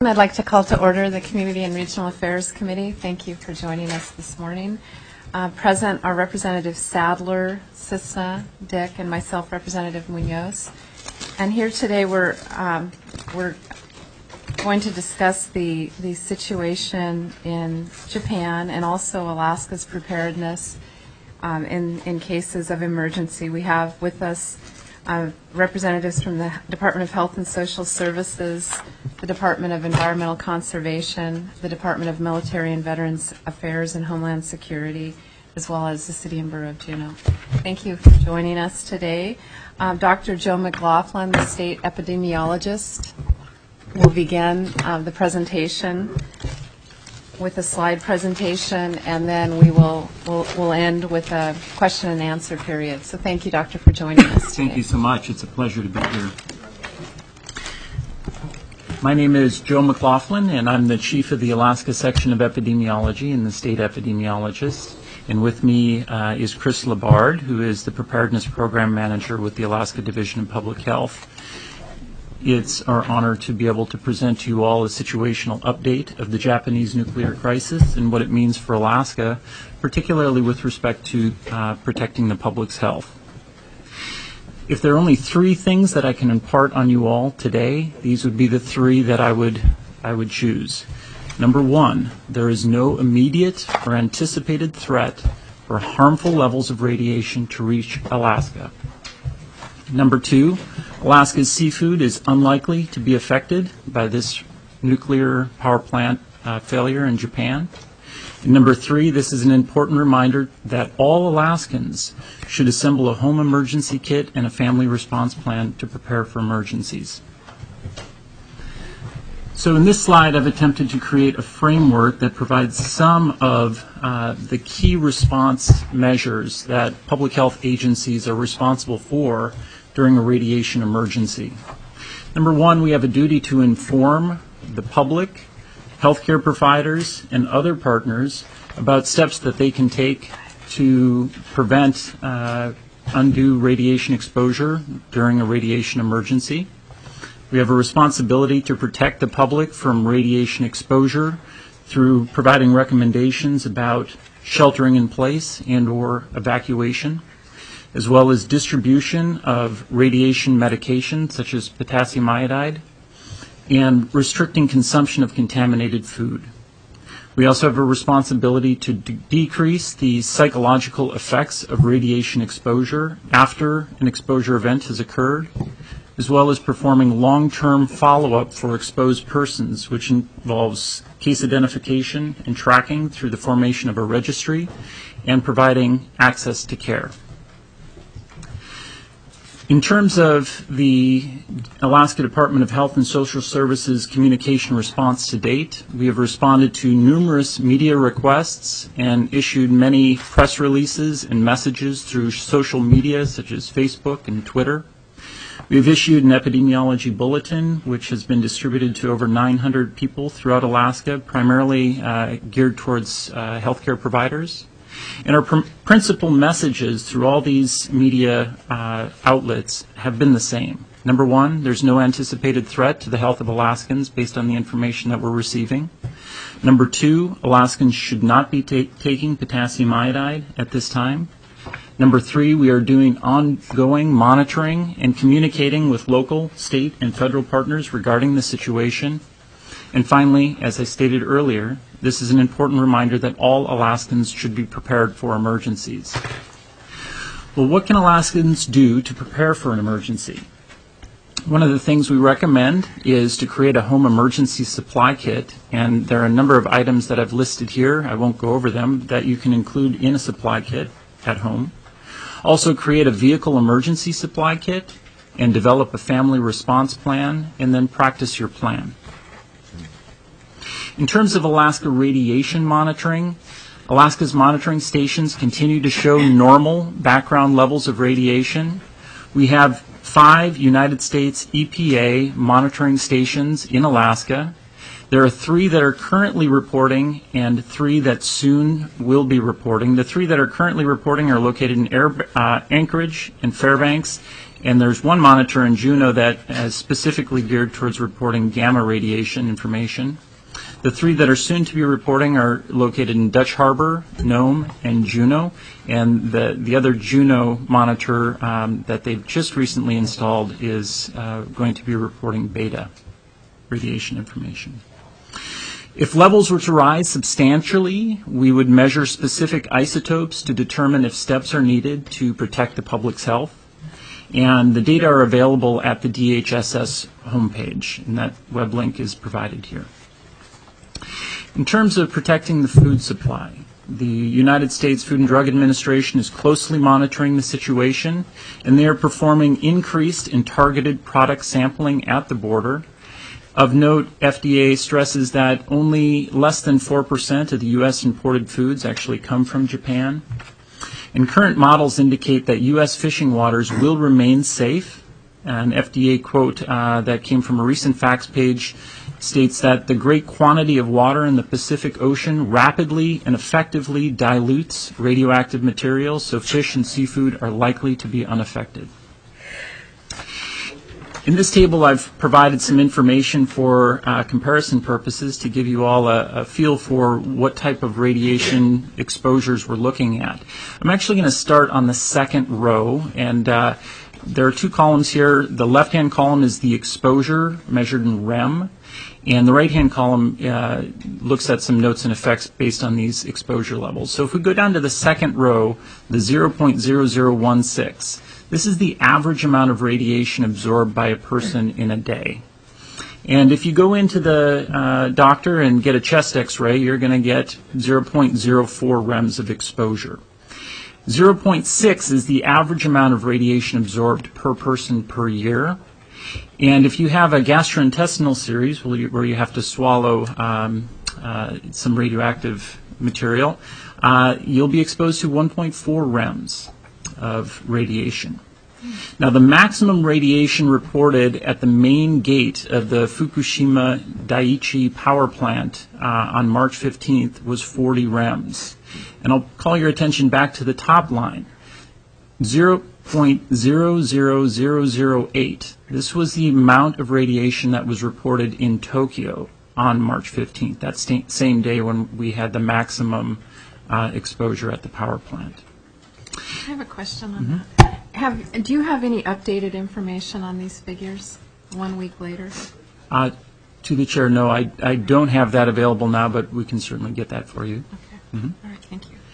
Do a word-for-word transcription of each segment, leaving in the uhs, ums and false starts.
I'd like to call to order the Community and Regional Affairs Committee. Thank you for joining us this morning. Uh, present are Representative Sadler, Cisna, Dick, and myself, Representative Munoz. And here today we're um, we're going to discuss the the situation in Japan and also Alaska's preparedness um, in in cases of emergency. We have with us Uh, representatives from the Department of Health and Social Services, the Department of Environmental Conservation, the Department of Military and Veterans Affairs and Homeland Security, as well as the City and Borough of Juneau. Thank you for joining us today. Um, Doctor Joe McLaughlin, the state epidemiologist, will begin uh, the presentation with a slide presentation, and then we will we'll, we'll end with a question and answer period. So thank you, Doctor, for joining us today. Thank you so much. It's a pleasure to be here. My name is Joe McLaughlin, and I'm the chief of the Alaska section of epidemiology and the state epidemiologist. And with me uh, is Chris Labard, who is the preparedness program manager with the Alaska Division of Public Health. It's our honor to be able to present to you all a situational update of the Japanese nuclear crisis and what it means for Alaska, particularly with respect to uh, protecting the public's health. If there are only three things that I can impart on you all today, these would be the three that I would, I would choose. Number one, there is no immediate or anticipated threat for harmful levels of radiation to reach Alaska. Number two, Alaska's seafood is unlikely to be affected by this nuclear power plant uh, failure in Japan. And number three, this is an important reminder that all Alaskans should assemble a home emergency kit and a family response plan to prepare for emergencies. So in this slide, I've attempted to create a framework that provides some of uh, the key response measures that public health agencies are responsible for during a radiation emergency. Number one, we have a duty to inform the public, healthcare providers, and other partners about steps that they can take to prevent uh, undue radiation exposure during a radiation emergency. We have a responsibility to protect the public from radiation exposure through providing recommendations about sheltering in place and or evacuation, as well as distribution of radiation medication such as potassium iodide, and restricting consumption of contaminated food. We also have a responsibility to de- decrease the psychological effects of radiation exposure after an exposure event has occurred, as well as performing long-term follow-up for exposed persons, which involves case identification and tracking through the formation of a registry and providing access to care. In terms of the Alaska Department of Health and Social Services communication response to date, we have responded to numerous media requests and issued many press releases and messages through social media such as Facebook and Twitter. We have issued an epidemiology bulletin, which has been distributed to over nine hundred people throughout Alaska, primarily uh, geared towards uh, healthcare providers. And our pr- principal messages through all these media uh, outlets have been the same. Number one, there's no anticipated threat to the health of Alaskans based on the information that we're receiving. Number two, Alaskans should not be ta- taking potassium iodide at this time. Number three, we are doing ongoing monitoring and communicating with local, state, and federal partners regarding the situation. And finally, as I stated earlier, this is an important reminder that all Alaskans should be prepared for emergencies. Well, what can Alaskans do to prepare for an emergency? One of the things we recommend is to create a home emergency supply kit, and there are a number of items that I've listed here, I won't go over them, that you can include in a supply kit at home. Also create a vehicle emergency supply kit and develop a family response plan, and then practice your plan. In terms of Alaska radiation monitoring, Alaska's monitoring stations continue to show normal background levels of radiation. We have five United States E P A monitoring stations in Alaska. There are three that are currently reporting and three that soon will be reporting. The three that are currently reporting are located in Air, uh, Anchorage and Fairbanks, And there's one monitor in Juneau that is specifically geared towards reporting gamma radiation information. The three that are soon to be reporting are located in Dutch Harbor, Nome, and Juneau. And the, the other Juneau monitor um, that they've just recently installed is uh, going to be reporting beta radiation information. If levels were to rise substantially, we would measure specific isotopes to determine if steps are needed to protect the public's health. And the data are available at the D H S S homepage, and that web link is provided here. In terms of protecting the food supply, the United States Food and Drug Administration is closely monitoring the situation, and they are performing increased and targeted product sampling at the border. Of note, F D A stresses that only less than four percent of the U S imported foods actually come from Japan. And current models indicate that U S fishing waters will remain safe. An F D A quote uh, that came from a recent facts page states that the great quantity of water in the Pacific Ocean rapidly and effectively dilutes radioactive materials, so fish and seafood are likely to be unaffected. In this table, I've provided some information for uh, comparison purposes to give you all a, a feel for what type of radiation exposures we're looking at. I'm actually going to start on the second row, and uh, there are two columns here. The left-hand column is the exposure measured in R E M, and the right-hand column uh, looks at some notes and effects based on these exposure levels. So if we go down to the second row, the zero point zero zero one six, this is the average amount of radiation absorbed by a person in a day. And if you go into the uh, doctor and get a chest x-ray, you're going to get zero point zero four R E Ms of exposure. zero point six is the average amount of radiation absorbed per person per year. And if you have a gastrointestinal series where you, where you have to swallow um, uh, some radioactive material, uh, you'll be exposed to one point four R E Ms of radiation. Now, the maximum radiation reported at the main gate of the Fukushima Daiichi power plant uh, on March fifteenth was forty R E Ms. And I'll call your attention back to the top line, zero point zero zero zero zero eight. This was the amount of radiation that was reported in Tokyo on March fifteenth, that st- same day when we had the maximum uh, exposure at the power plant. I have a question on mm-hmm. that. Have, do you have any updated information on these figures one week later? Uh, to the chair, no, I, I don't have that available now, but we can certainly get that for you. Okay. Mm-hmm. All right, thank you.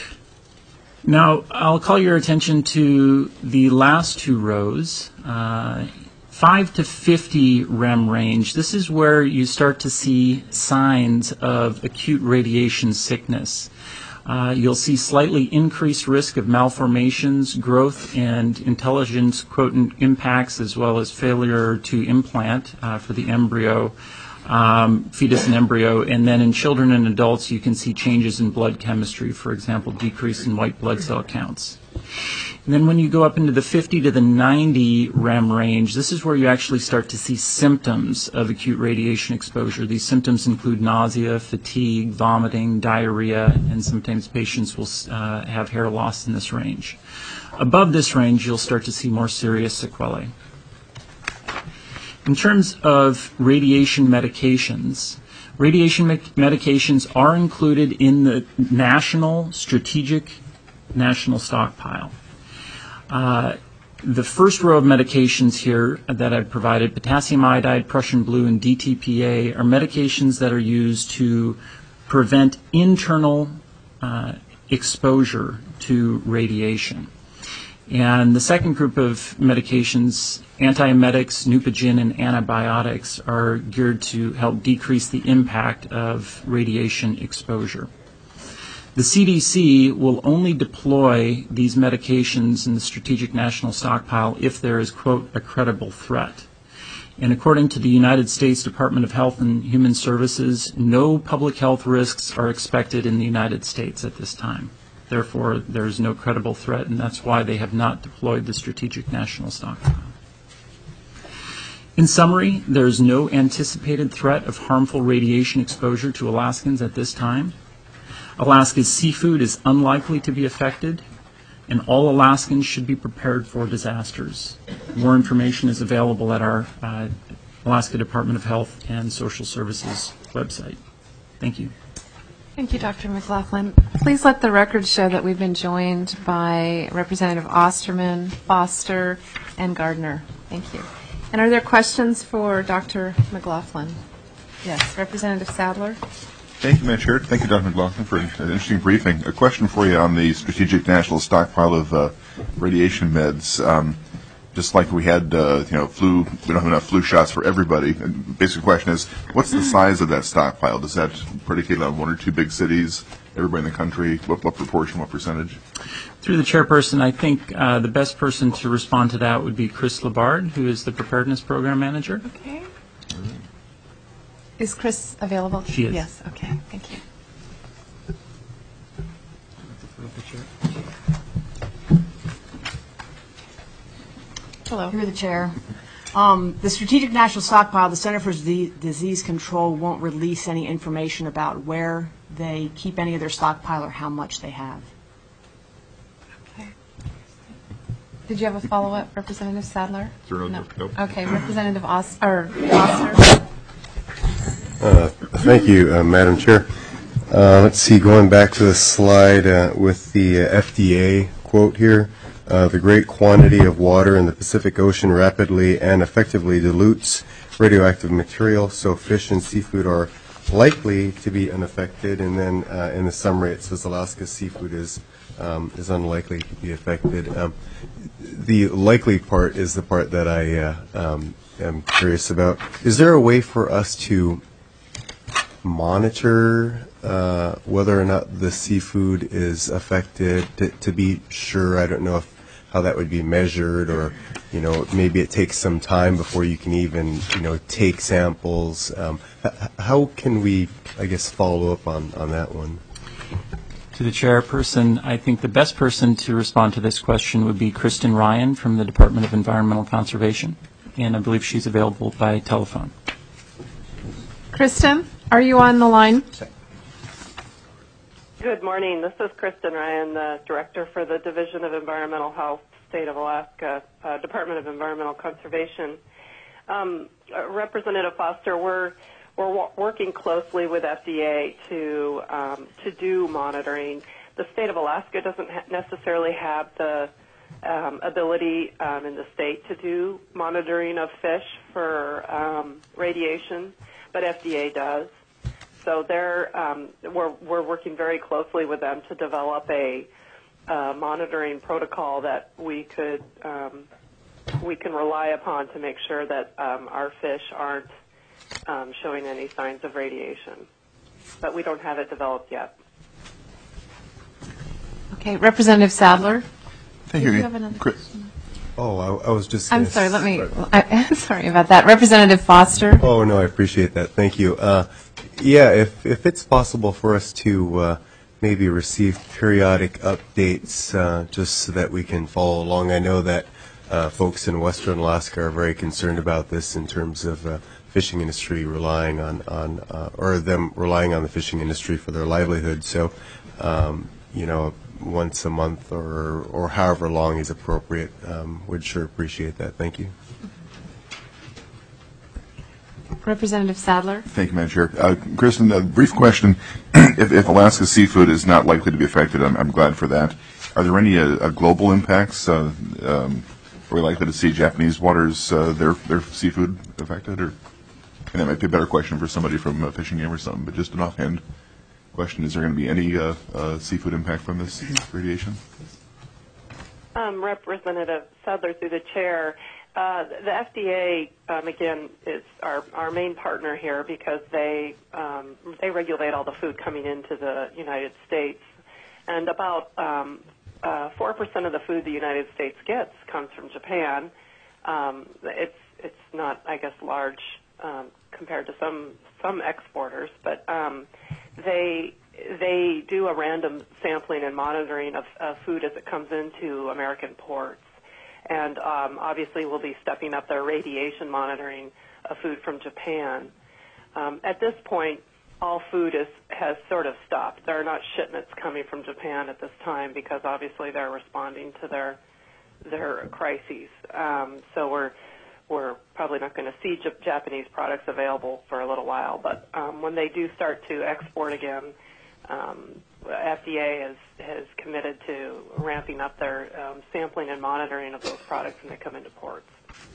Now, I'll call your attention to the last two rows. Uh, five to fifty R E M range. This is where you start to see signs of acute radiation sickness. Uh, you'll see slightly increased risk of malformations, growth, and intelligence quotient impacts, as well as failure to implant uh, for the embryo, um, fetus and embryo. And then in children and adults, you can see changes in blood chemistry, for example, decrease in white blood cell counts. And then when you go up into the fifty to the ninety R E M range, this is where you actually start to see symptoms of acute radiation exposure. These symptoms include nausea, fatigue, vomiting, diarrhea, and sometimes patients will uh, have hair loss in this range. Above this range, you'll start to see more serious sequelae. In terms of radiation medications, radiation me- medications are included in the National Strategic National Stockpile. Uh, the first row of medications here that I've provided, potassium iodide, Prussian blue, and D T P A, are medications that are used to prevent internal uh, exposure to radiation. And the second group of medications, antiemetics, Neupogen, and antibiotics, are geared to help decrease the impact of radiation exposure. The C D C will only deploy these medications in the Strategic National Stockpile if there is, quote, a credible threat. And according to the United States Department of Health and Human Services, no public health risks are expected in the United States at this time. Therefore, there is no credible threat, and that's why they have not deployed the Strategic National Stockpile. In summary, there is no anticipated threat of harmful radiation exposure to Alaskans at this time. Alaska's seafood is unlikely to be affected. and all Alaskans should be prepared for disasters. More information is available at our uh, Alaska Department of Health and Social Services website. Thank you. Thank you, Doctor McLaughlin. Please let the record show that we've been joined by Representative Osterman, Foster, and Gardner. Thank you. And are there questions for Doctor McLaughlin? Yes, Representative Sadler. Thank you, Madam Chair. Thank you, Doctor McLaughlin, for an interesting briefing. A question for you on the Strategic National Stockpile of uh, radiation meds. Um, just like we had, uh, you know, flu, we don't have enough flu shots for everybody. And basic question is, what's the size of that stockpile? Does that predicate on one or two big cities, everybody in the country? What, what proportion, what percentage? Through the chairperson, I think uh, the best person to respond to that would be Chris Labard, who is the Preparedness Program Manager. Okay. Is Chris available? She is. Yes, okay, thank you. Hello. Through the chair. Um, the Strategic National Stockpile, the Center for D- Disease Control won't release any information about where they keep any of their stockpile or how much they have. Okay. Did you have a follow-up, Representative Sadler? Sure, No. nope. Okay, Representative Os- or Foster. Uh, Thank you, uh, Madam Chair. Uh, Let's see, going back to the slide uh, with the uh, F D A quote here, uh, the great quantity of water in the Pacific Ocean rapidly and effectively dilutes radioactive material, so fish and seafood are likely to be unaffected. And then uh, in the summary, it says Alaska seafood is um, is unlikely to be affected. Um, the likely part is the part that I uh, um, am curious about. Is there a way for us to monitor uh, whether or not the seafood is affected to, to be sure? I don't know if how that would be measured, or you know, maybe it takes some time before you can even you know take samples. Um, h- how can we, I guess, follow up on, on that one? To the chairperson, I think the best person to respond to this question would be Kristen Ryan from the Department of Environmental Conservation, and I believe she's available by telephone. Kristen, are you on the line? Good morning. This is Kristen Ryan, the Director for the Division of Environmental Health, State of Alaska, uh, Department of Environmental Conservation. Um, uh, Representative Foster, we're we're w- working closely with F D A to um, to do monitoring. The state of Alaska doesn't ha- necessarily have the um, ability um, in the state to do monitoring of fish for um, radiation, but F D A does. So they're, um, we're, we're working very closely with them to develop a uh, monitoring protocol that we could um, we can rely upon to make sure that um, our fish aren't um, showing any signs of radiation. But we don't have it developed yet. Okay, Representative Sadler. Thank Did you. you have another Chris- question? Oh, I, I was just. I'm gonna sorry, let s- me, I, I'm sorry about that. Representative Foster. Oh, no, I appreciate that. Thank you. Uh, yeah, if, if it's possible for us to uh, maybe receive periodic updates uh, just so that we can follow along. I know that uh, folks in Western Alaska are very concerned about this in terms of uh, fishing industry relying on, on uh, or them relying on the fishing industry for their livelihood. So, um, you know, once a month or, or however long is appropriate, um, would sure appreciate that. Thank you. Representative Sadler. Thank you, Madam Chair. Uh, Kristen, a brief question. if, if Alaska seafood is not likely to be affected, I'm, I'm glad for that. Are there any uh, uh, global impacts? Uh, um, are we likely to see Japanese waters, uh, their their seafood affected? Or, and that might be a better question for somebody from uh, Fishing Game or something, but just an offhand question, is there going to be any uh, uh, seafood impact from this radiation? Um, Representative Sadler, through the chair, uh, the F D A, um, again, is our, our main partner here because they um, they regulate all the food coming into the United States. And about um, uh, four percent of the food the United States gets comes from Japan. Um, it's it's not, I guess, large um, compared to some some exporters, but um, they they do a random sampling and monitoring of, of food as it comes into American ports. And um, obviously we'll be stepping up their radiation monitoring of food from Japan. Um, at this point, all food is, has sort of stopped. There are not shipments coming from Japan at this time because obviously they're responding to their their crises. Um, so we're we're probably not going to see J- Japanese products available for a little while. But um, when they do start to export again, um, F D A has, has committed to ramping up their um, sampling and monitoring of those products when they come into ports.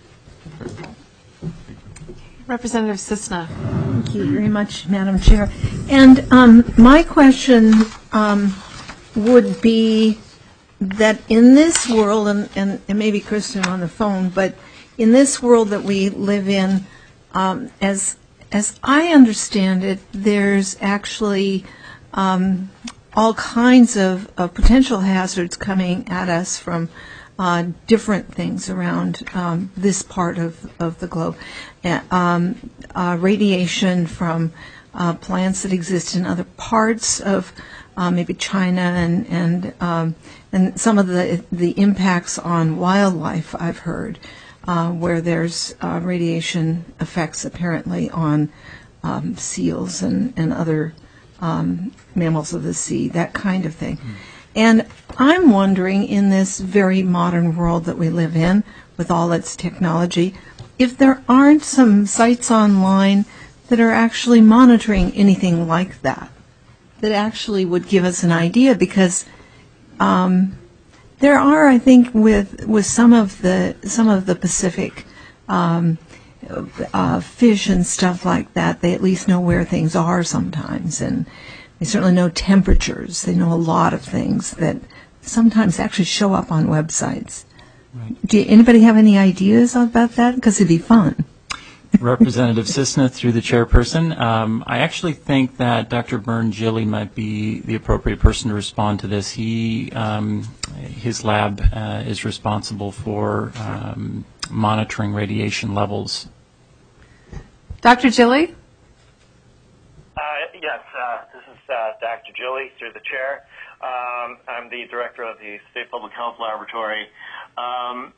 Representative Cisna. Thank you very much, Madam Chair. And um, my question um, would be that in this world, and, and, and maybe Kristen on the phone, but in this world that we live in, um, as as I understand it, there's actually um, all kinds of, of potential hazards coming at us from uh, different things around um, this part of, of the globe. Uh, um, uh, radiation from uh, plants that exist in other parts of uh, maybe China and and um, and some of the the impacts on wildlife I've heard, uh, where there's uh, radiation effects apparently on um, seals and and other um, mammals of the sea, that kind of thing. Mm. And I'm wondering, in this very modern world that we live in, with all its technology, if there aren't some sites online that are actually monitoring anything like that, that actually would give us an idea, because um, there are, I think, with with some of the some of the Pacific um, uh, fish and stuff like that, they at least know where things are sometimes, and they certainly know temperatures. They know a lot of things that sometimes actually show up on websites. Right. Do you, anybody have any ideas about that? Because it'd be fun. Representative Cisna, through the chairperson. Um, I actually think that Doctor Byrne-Gilly might be the appropriate person to respond to this. He, um, his lab uh, is responsible for um, monitoring radiation levels. Doctor Gilly? Uh, yes, uh, this is uh, Doctor Gilly, through the chair. Um, I'm the director of the State Public Health Laboratory. Um,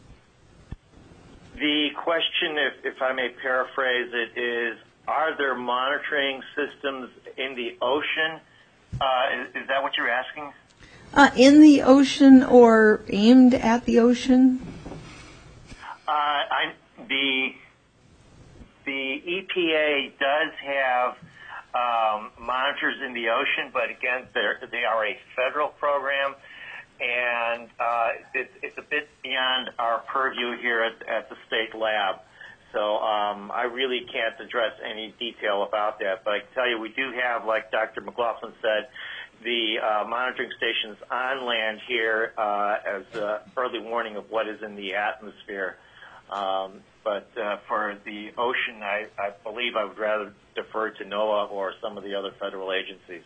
the question, if, if I may paraphrase it, is, are there monitoring systems in the ocean? Uh, is, is that what you're asking? Uh, in the ocean or aimed at the ocean? Uh, I, the, the E P A does have um, monitors in the ocean, but again, they're, they are a federal program. And uh, it, it's a bit beyond our purview here at, at the state lab. So um, I really can't address any detail about that. But I can tell you we do have, like Doctor McLaughlin said, the uh, monitoring stations on land here uh, as uh, early warning of what is in the atmosphere. Um, but uh, for the ocean, I, I believe I would rather defer to NOAA or some of the other federal agencies.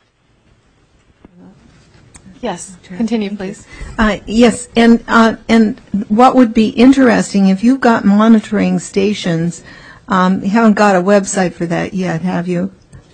Yes, continue, please. Uh, yes, and uh, and what would be interesting, if you've got monitoring stations, um, you haven't got a website for that yet, have you?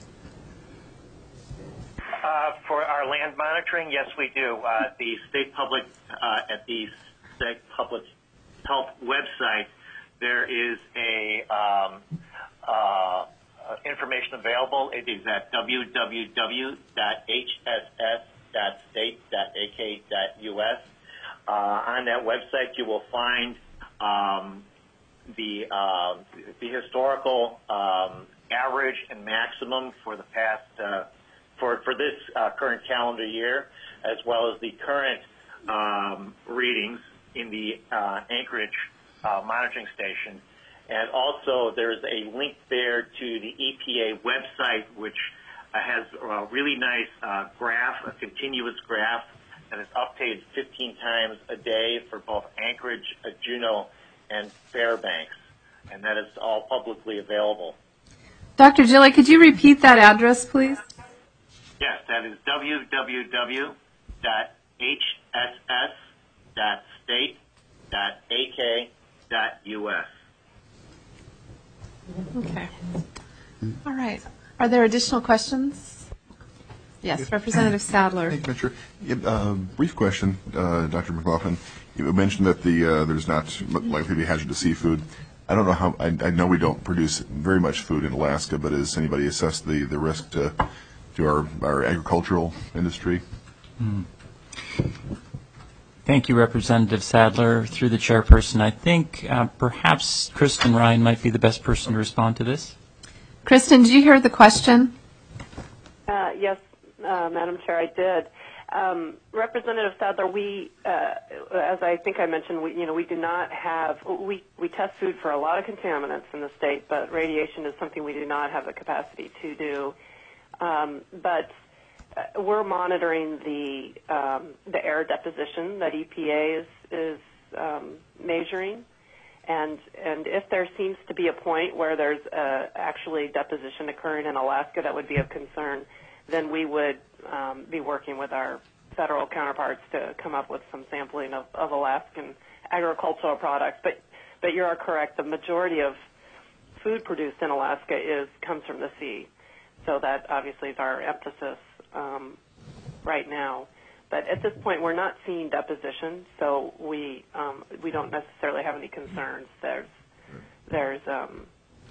Uh, for our land monitoring, yes, we do. Uh, the state public uh, at the state public health website, there is a um, uh, information available. It is at w w w dot h s s dot state dot a k dot u s. Uh, on that website, you will find um, the uh, the historical um, average and maximum for the past uh, for for this uh, current calendar year, as well as the current um, readings in the uh, Anchorage uh, monitoring station. And also, there's a link there to the E P A website, which Uh, has a really nice uh, graph, a continuous graph, that is updated fifteen times a day for both Anchorage, uh, Juneau, and Fairbanks, and that is all publicly available. Doctor Gilly, could you repeat that address, please? Yes, that is w w w dot h s s dot state dot a k dot u s. Okay. All right. Are there additional questions? Yes, Representative Sadler. Thank you, Mister Yeah, uh, brief question, uh, Doctor McLaughlin. You mentioned that the uh, there's not likely to be hazardous seafood. I don't know how, I, I know we don't produce very much food in Alaska, but has anybody assessed the, the risk to, to our, our agricultural industry? Hmm. Thank you, Representative Sadler. Through the chairperson, I think uh, perhaps Kristen Ryan might be the best person to respond to this. Kristen, did you hear the question? Uh, yes, uh, Madam Chair, I did. Um, Representative Sadler, we, uh, as I think I mentioned, we, you know, we do not have, we, we test food for a lot of contaminants in the state, but radiation is something we do not have the capacity to do. Um, but uh, we're monitoring the um, the air deposition that E P A is is um, measuring, and and if there seems to be a point where there's uh, actually deposition occurring in Alaska that would be of concern, then we would um, be working with our federal counterparts to come up with some sampling of, of Alaskan agricultural products. But but you are correct. The majority of food produced in Alaska is comes from the sea, so that obviously is our emphasis um, right now. But at this point, we're not seeing deposition, so we um, we don't necessarily have any concerns. There's there's um,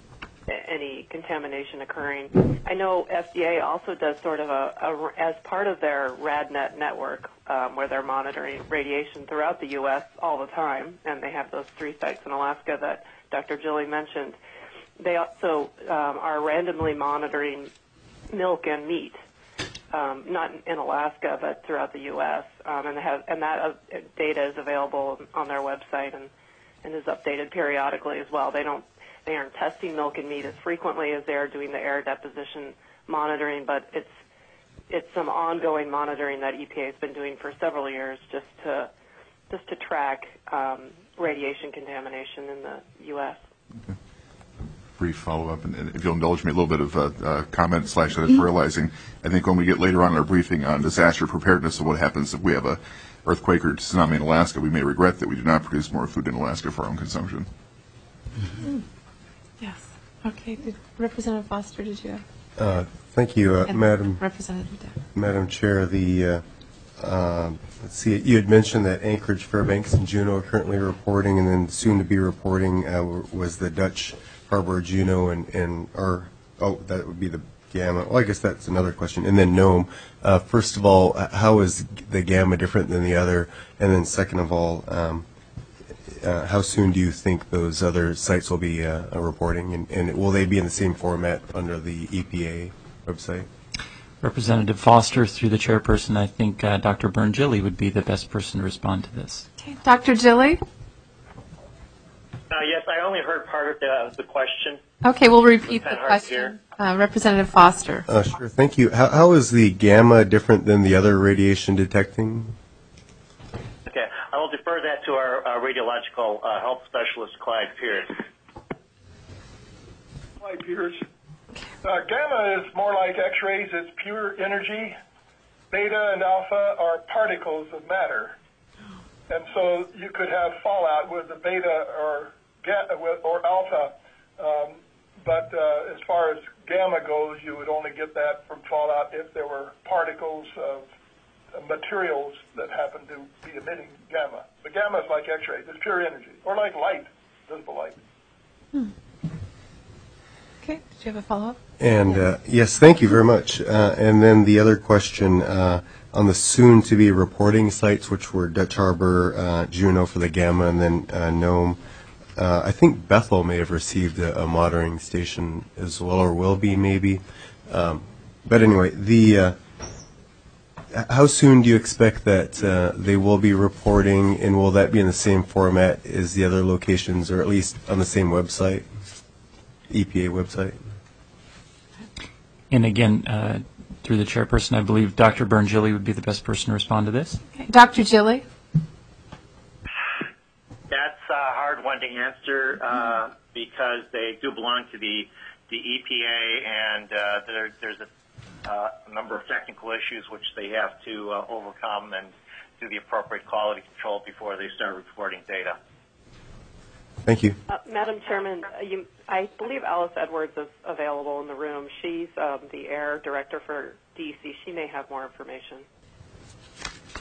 any contamination occurring. I know F D A also does sort of a, a as part of their RadNet network, um, where they're monitoring radiation throughout the U S all the time, and they have those three sites in Alaska that Doctor Gilly mentioned. They also um, are randomly monitoring milk and meat, um, not in Alaska, but throughout the U S, um, and, they have, and that uh, data is available on their website and, and is updated periodically as well. They don't They aren't testing milk and meat as frequently as they are doing the air deposition monitoring, but it's it's some ongoing monitoring that E P A has been doing for several years just to just to track um, radiation contamination in the U S. Okay. Brief follow-up, and, and if you'll indulge me a little bit of uh, uh, comment slash editorializing. I think when we get later on in our briefing on disaster preparedness and what happens if we have a earthquake or tsunami in Alaska, we may regret that we do not produce more food in Alaska for our own consumption. Mm-hmm. Yes. Okay. Did, Representative Foster, did you have? Uh, thank you, uh, Madam Representative Deck. Madam Chair. The uh, uh, let's see. You had mentioned that Anchorage, Fairbanks, and Juneau are currently reporting, and then soon to be reporting uh, was the Dutch Harbor, Juneau, and and or oh, that would be the Gamma. Well, I guess that's another question. And then Nome. Uh, first of all, how is the Gamma different than the other? And then second of all. Um, Uh, how soon do you think those other sites will be uh, uh, reporting, and, and will they be in the same format under the E P A website? Representative Foster, through the chairperson, I think uh, Doctor Berngilly would be the best person to respond to this. Okay. Doctor Gilly? Uh, yes, I only heard part of the, the question. Okay, we'll repeat the question. Uh, Representative Foster. Uh, sure, thank you. How, how is the Gamma different than the other radiation detecting? Okay, I will defer that to our uh, radiological uh, health specialist, Clyde Pierce. Clyde Pierce. Uh, gamma is more like X-rays. It's pure energy. Beta and alpha are particles of matter. And so you could have fallout with the beta or, or alpha. Um, but uh, as far as gamma goes, you would only get that from fallout if there were particles of materials that happen to be emitting gamma. But gamma is like X-rays. It's pure energy, or like light, visible light. Hmm. Okay. Did you have a follow-up? And uh, yes, thank you very much. Uh, and then the other question uh, on the soon-to-be reporting sites, which were Dutch Harbor, uh, Juneau for the Gamma, and then uh, Nome. Uh, I think Bethel may have received a, a monitoring station as well, or will be maybe. Um, but anyway, the uh, how soon do you expect that uh, they will be reporting, and will that be in the same format as the other locations, or at least on the same website, E P A website? And again, uh, through the chairperson, I believe Doctor Berngilly would be the best person to respond to this. Okay. Doctor Gilly? That's a hard one to answer uh, because they do belong to the, the E P A, and uh, there, there's a Uh, a number of technical issues which they have to uh, overcome and do the appropriate quality control before they start reporting data. Thank you. Uh, Madam Chairman, uh, you, I believe Alice Edwards is available in the room. She's um, the Air Director for D E C. She may have more information.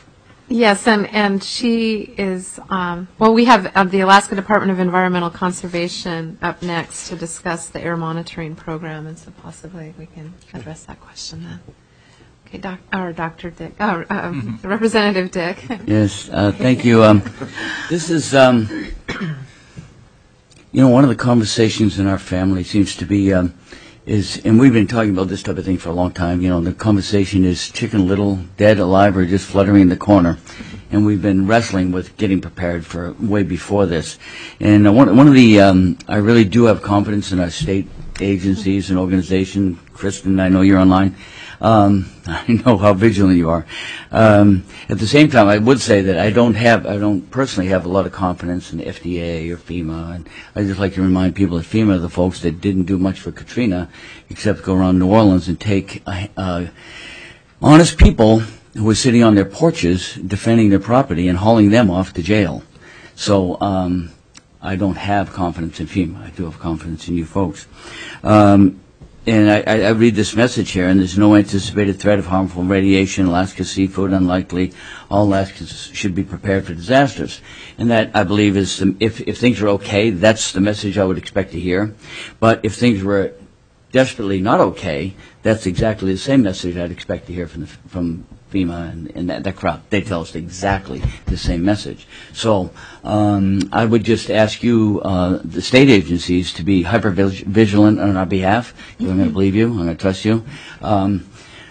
Yes, and, and she is, um, well, we have uh, the Alaska Department of Environmental Conservation up next to discuss the air monitoring program, and so possibly we can address that question then. Okay, doc, or Doctor Dick, oh, um, Representative Dick. Yes, uh, thank you. Um, this is, um, you know, one of the conversations in our family seems to be, um, is, and we've been talking about this type of thing for a long time, you know, the conversation is Chicken Little, dead, alive, or just fluttering in the corner. And we've been wrestling with getting prepared for way before this. And uh, one, one of the, um, I really do have confidence in our state agencies and organizations. Kristen, I know you're online. Um, I know how vigilant you are. Um, at the same time, I would say that I don't have, I don't personally have a lot of confidence in the F D A or FEMA. And I just like to remind people that FEMA are the folks that didn't do much for Katrina except go around New Orleans and take uh, uh, honest people who were sitting on their porches defending their property and hauling them off to jail. So um, I don't have confidence in FEMA. I do have confidence in you folks. Um, And I, I read this message here, and there's no anticipated threat of harmful radiation, Alaska seafood unlikely, all Alaskans should be prepared for disasters. And that, I believe, is, the, if, if things are okay, that's the message I would expect to hear. But if things were desperately not okay, that's exactly the same message I'd expect to hear from, the, from FEMA and, and that, that crowd. They tell us exactly the same message. So um, I would just ask you, uh, the state agencies, to be hyper vigilant on our behalf. Mm-hmm. I'm going to believe you. I'm going to trust you. Um,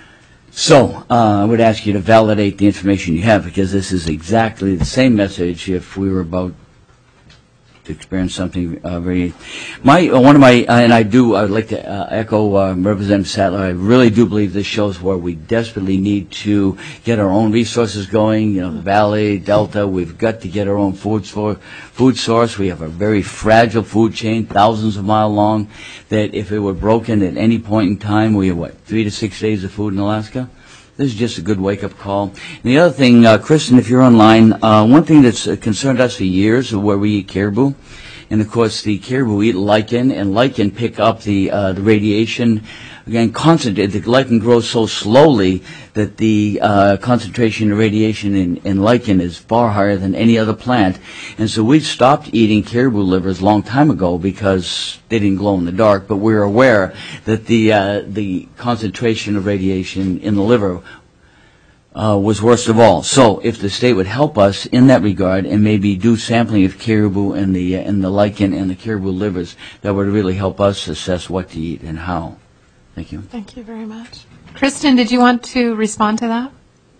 so uh, I would ask you to validate the information you have, because this is exactly the same message if we were about to experience something uh, very. My uh, one of my uh, and I do. I would like to uh, echo uh, Representative Sattler. I really do believe this shows where we desperately need to get our own resources going. You know, the Valley, Delta. We've got to get our own food source. Food source. We have a very fragile food chain, thousands of miles long. That if it were broken at any point in time, we have what three to six days of food in Alaska. This is just a good wake-up call. And the other thing, uh, Kristen, if you're online, uh, one thing that's uh, concerned us for years is where we eat caribou. And, of course, the caribou eat lichen, and lichen pick up the uh, the radiation. Again, concentrate. The lichen grows so slowly that the uh, concentration of radiation in, in lichen is far higher than any other plant. And so we stopped eating caribou livers a long time ago because they didn't glow in the dark. But we were aware that the uh, the concentration of radiation in the liver Uh, was worst of all. So if the state would help us in that regard and maybe do sampling of caribou and the uh, and the lichen and the caribou livers, that would really help us assess what to eat and how. Thank you. Thank you very much. Kristen, did you want to respond to that?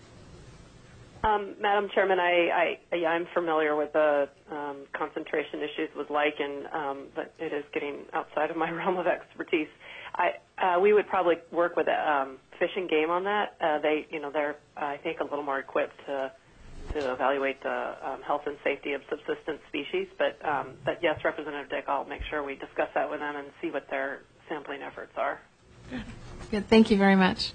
Um, Madam Chairman, I, I, yeah, I'm familiar with the um, concentration issues with lichen, um, but it is getting outside of my realm of expertise. I, uh, we would probably work with um, Fish and Game on that. Uh, they, you know, they're, I think, a little more equipped to to evaluate the um, health and safety of subsistence species. But, um, but yes, Representative Dick, I'll make sure we discuss that with them and see what their sampling efforts are. Good. Good. Thank you very much.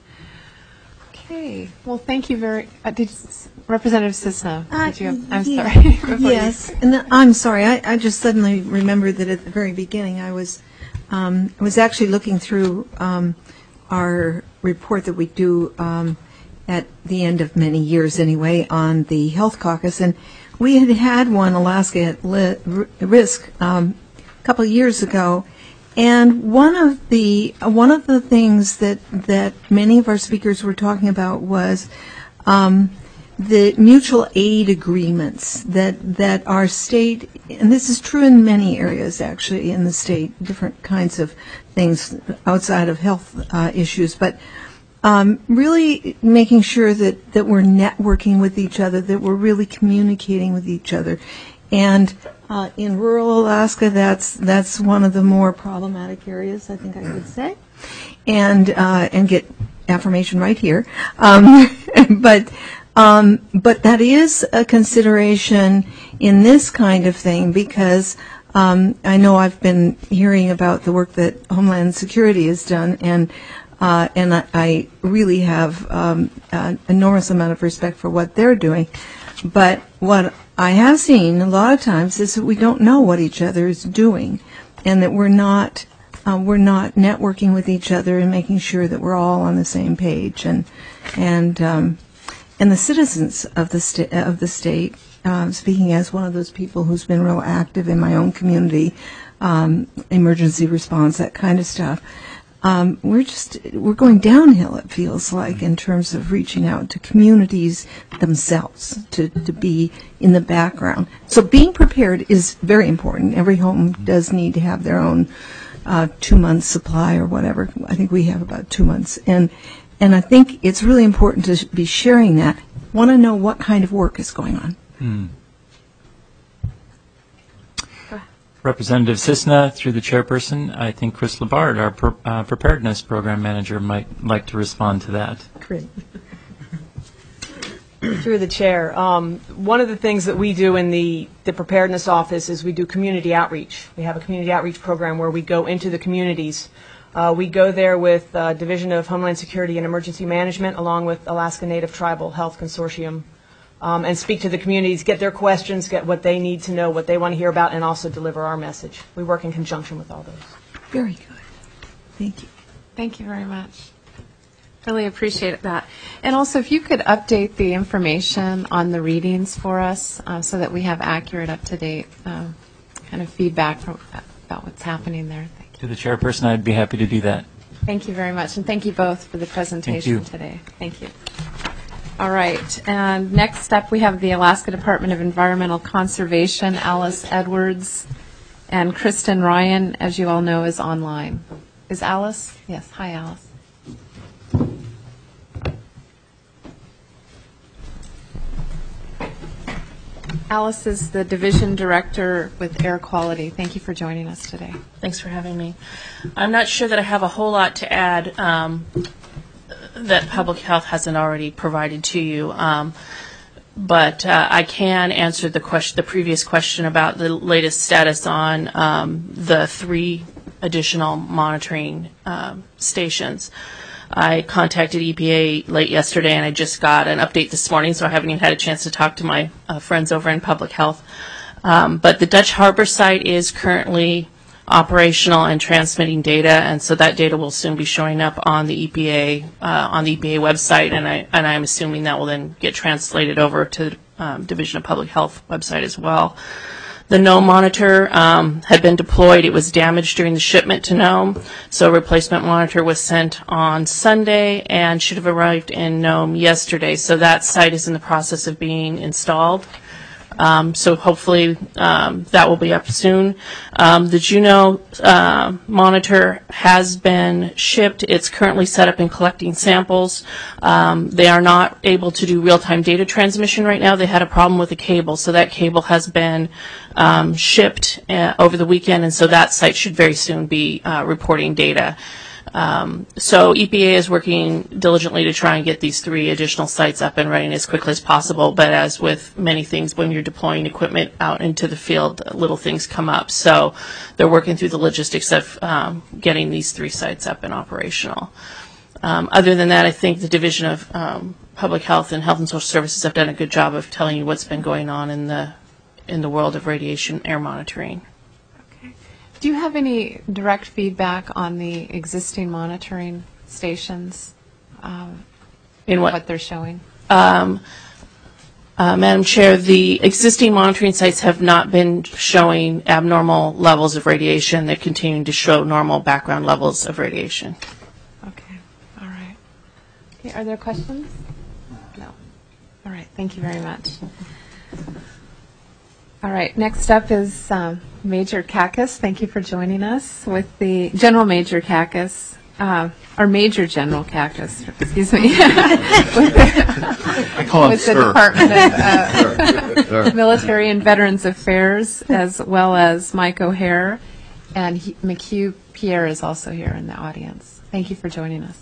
Okay. Well, thank you very. Uh, did Representative Cisna? Uh, did you have, I'm yeah, sorry. Yes, and the, I'm sorry. I, I just suddenly remembered that at the very beginning I was um, I was actually looking through um, our report that we do um, at the end of many years anyway on the Health Caucus, and we had had one, Alaska at li- Risk, um, a couple of years ago. And one of the one of the things that that many of our speakers were talking about was um, the mutual aid agreements that that our state, and this is true in many areas actually in the state, different kinds of things outside of health uh, issues, but um, really making sure that that we're networking with each other, that we're really communicating with each other, and Uh, in rural Alaska, that's that's one of the more problematic areas, I think I could say, and uh, and get affirmation right here. Um, but um, but that is a consideration in this kind of thing, because um, I know I've been hearing about the work that Homeland Security has done, and uh, and I, I really have um, an enormous amount of respect for what they're doing. But what I have seen a lot of times is that we don't know what each other is doing, and that we're not uh, we're not networking with each other and making sure that we're all on the same page. And and um, and the citizens of the, sta- of the state, uh, speaking as one of those people who's been real active in my own community, um, emergency response, that kind of stuff. Um, we're just, we're going downhill, it feels like, in terms of reaching out to communities themselves to, to be in the background. So being prepared is very important. Every home does need to have their own uh, two-month supply or whatever. I think we have about two months. And, and I think it's really important to be sharing that. Want to know what kind of work is going on. Hmm. Representative Cisna, through the chairperson, I think Chris Labard, our pre- uh, preparedness program manager, might like to respond to that. Great. Through the chair, um, one of the things that we do in the, the preparedness office is we do community outreach. We have a community outreach program where we go into the communities. Uh, we go there with uh, Division of Homeland Security and Emergency Management, along with Alaska Native Tribal Health Consortium, um, and speak to the communities, get their questions, get what they need to know, what they want to hear about, and also deliver our message. We work in conjunction with all those. Very good. Thank you. Thank you very much. Really appreciate that. And also, if you could update the information on the readings for us uh, so that we have accurate, up-to-date uh, kind of feedback from, about what's happening there. Thank you. To the chairperson, I'd be happy to do that. Thank you very much. And thank you both for the presentation Thank you. today. Thank you. All right. And next up, we have the Alaska Department of Environmental Conservation, Alice Edwards, and Kristen Ryan, as you all know, is online. Is Alice? Yes. Hi, Alice. Alice is the division director with air quality. Thank you for joining us today. Thanks for having me. I'm not sure that I have a whole lot to add um, that public health hasn't already provided to you, um, but uh, I can answer the question, the previous question about the latest status on um, the three additional monitoring um, stations. I contacted E P A late yesterday, and I just got an update this morning, so I haven't even had a chance to talk to my uh, friends over in public health. Um, but the Dutch Harbor site is currently operational and transmitting data, and so that data will soon be showing up on the E P A uh, on the E P A website, and I and I'm assuming that will then get translated over to the um, Division of Public Health website as well. The Nome monitor um, had been deployed. It was damaged during the shipment to Nome, so a replacement monitor was sent on Sunday and should have arrived in Nome yesterday. So that site is in the process of being installed. Um, so hopefully um, that will be up soon. Um, the Juneau uh, monitor has been shipped. It's currently set up and collecting samples. Um, they are not able to do real-time data transmission right now. They had a problem with the cable, so that cable has been um, shipped uh, over the weekend, and so that site should very soon be uh, reporting data. Um, so E P A is working diligently to try and get these three additional sites up and running as quickly as possible. But as with many things, when you're deploying equipment out into the field, little things come up. So they're working through the logistics of um, getting these three sites up and operational. Um, other than that, I think the Division of um, Public Health and Health and Social Services have done a good job of telling you what's been going on in the in the world of radiation air monitoring. Do you have any direct feedback on the existing monitoring stations, um, in what? what they're showing? Um, uh, Madam Chair, the existing monitoring sites have not been showing abnormal levels of radiation. They're continuing to show normal background levels of radiation. Okay. All right. Okay. Are there questions? No. All right. Thank you very much. All right, next up is um, Major Kakis. Thank you for joining us with the General Major Kakis, uh, or Major General Kakis, excuse me, with the, I call him with the sir. Department of uh, Military and Veterans Affairs, as well as Mike O'Hare, and he, McHugh Pierre is also here in the audience. Thank you for joining us.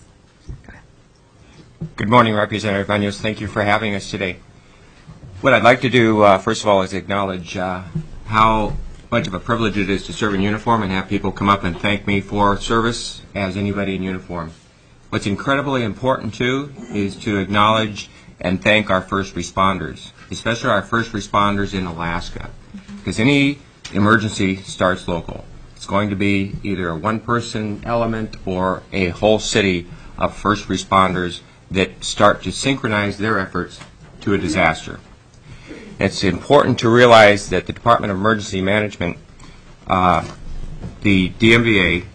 Good morning, Representative Munoz. Thank you for having us today. What I'd like to do, uh, first of all, is acknowledge uh, how much of a privilege it is to serve in uniform and have people come up and thank me for service as anybody in uniform. What's incredibly important, too, is to acknowledge and thank our first responders, especially our first responders in Alaska, because any emergency starts local. It's going to be either a one-person element or a whole city of first responders that start to synchronize their efforts to a disaster. It's important to realize that the Department of Emergency Management, uh, the D M V A,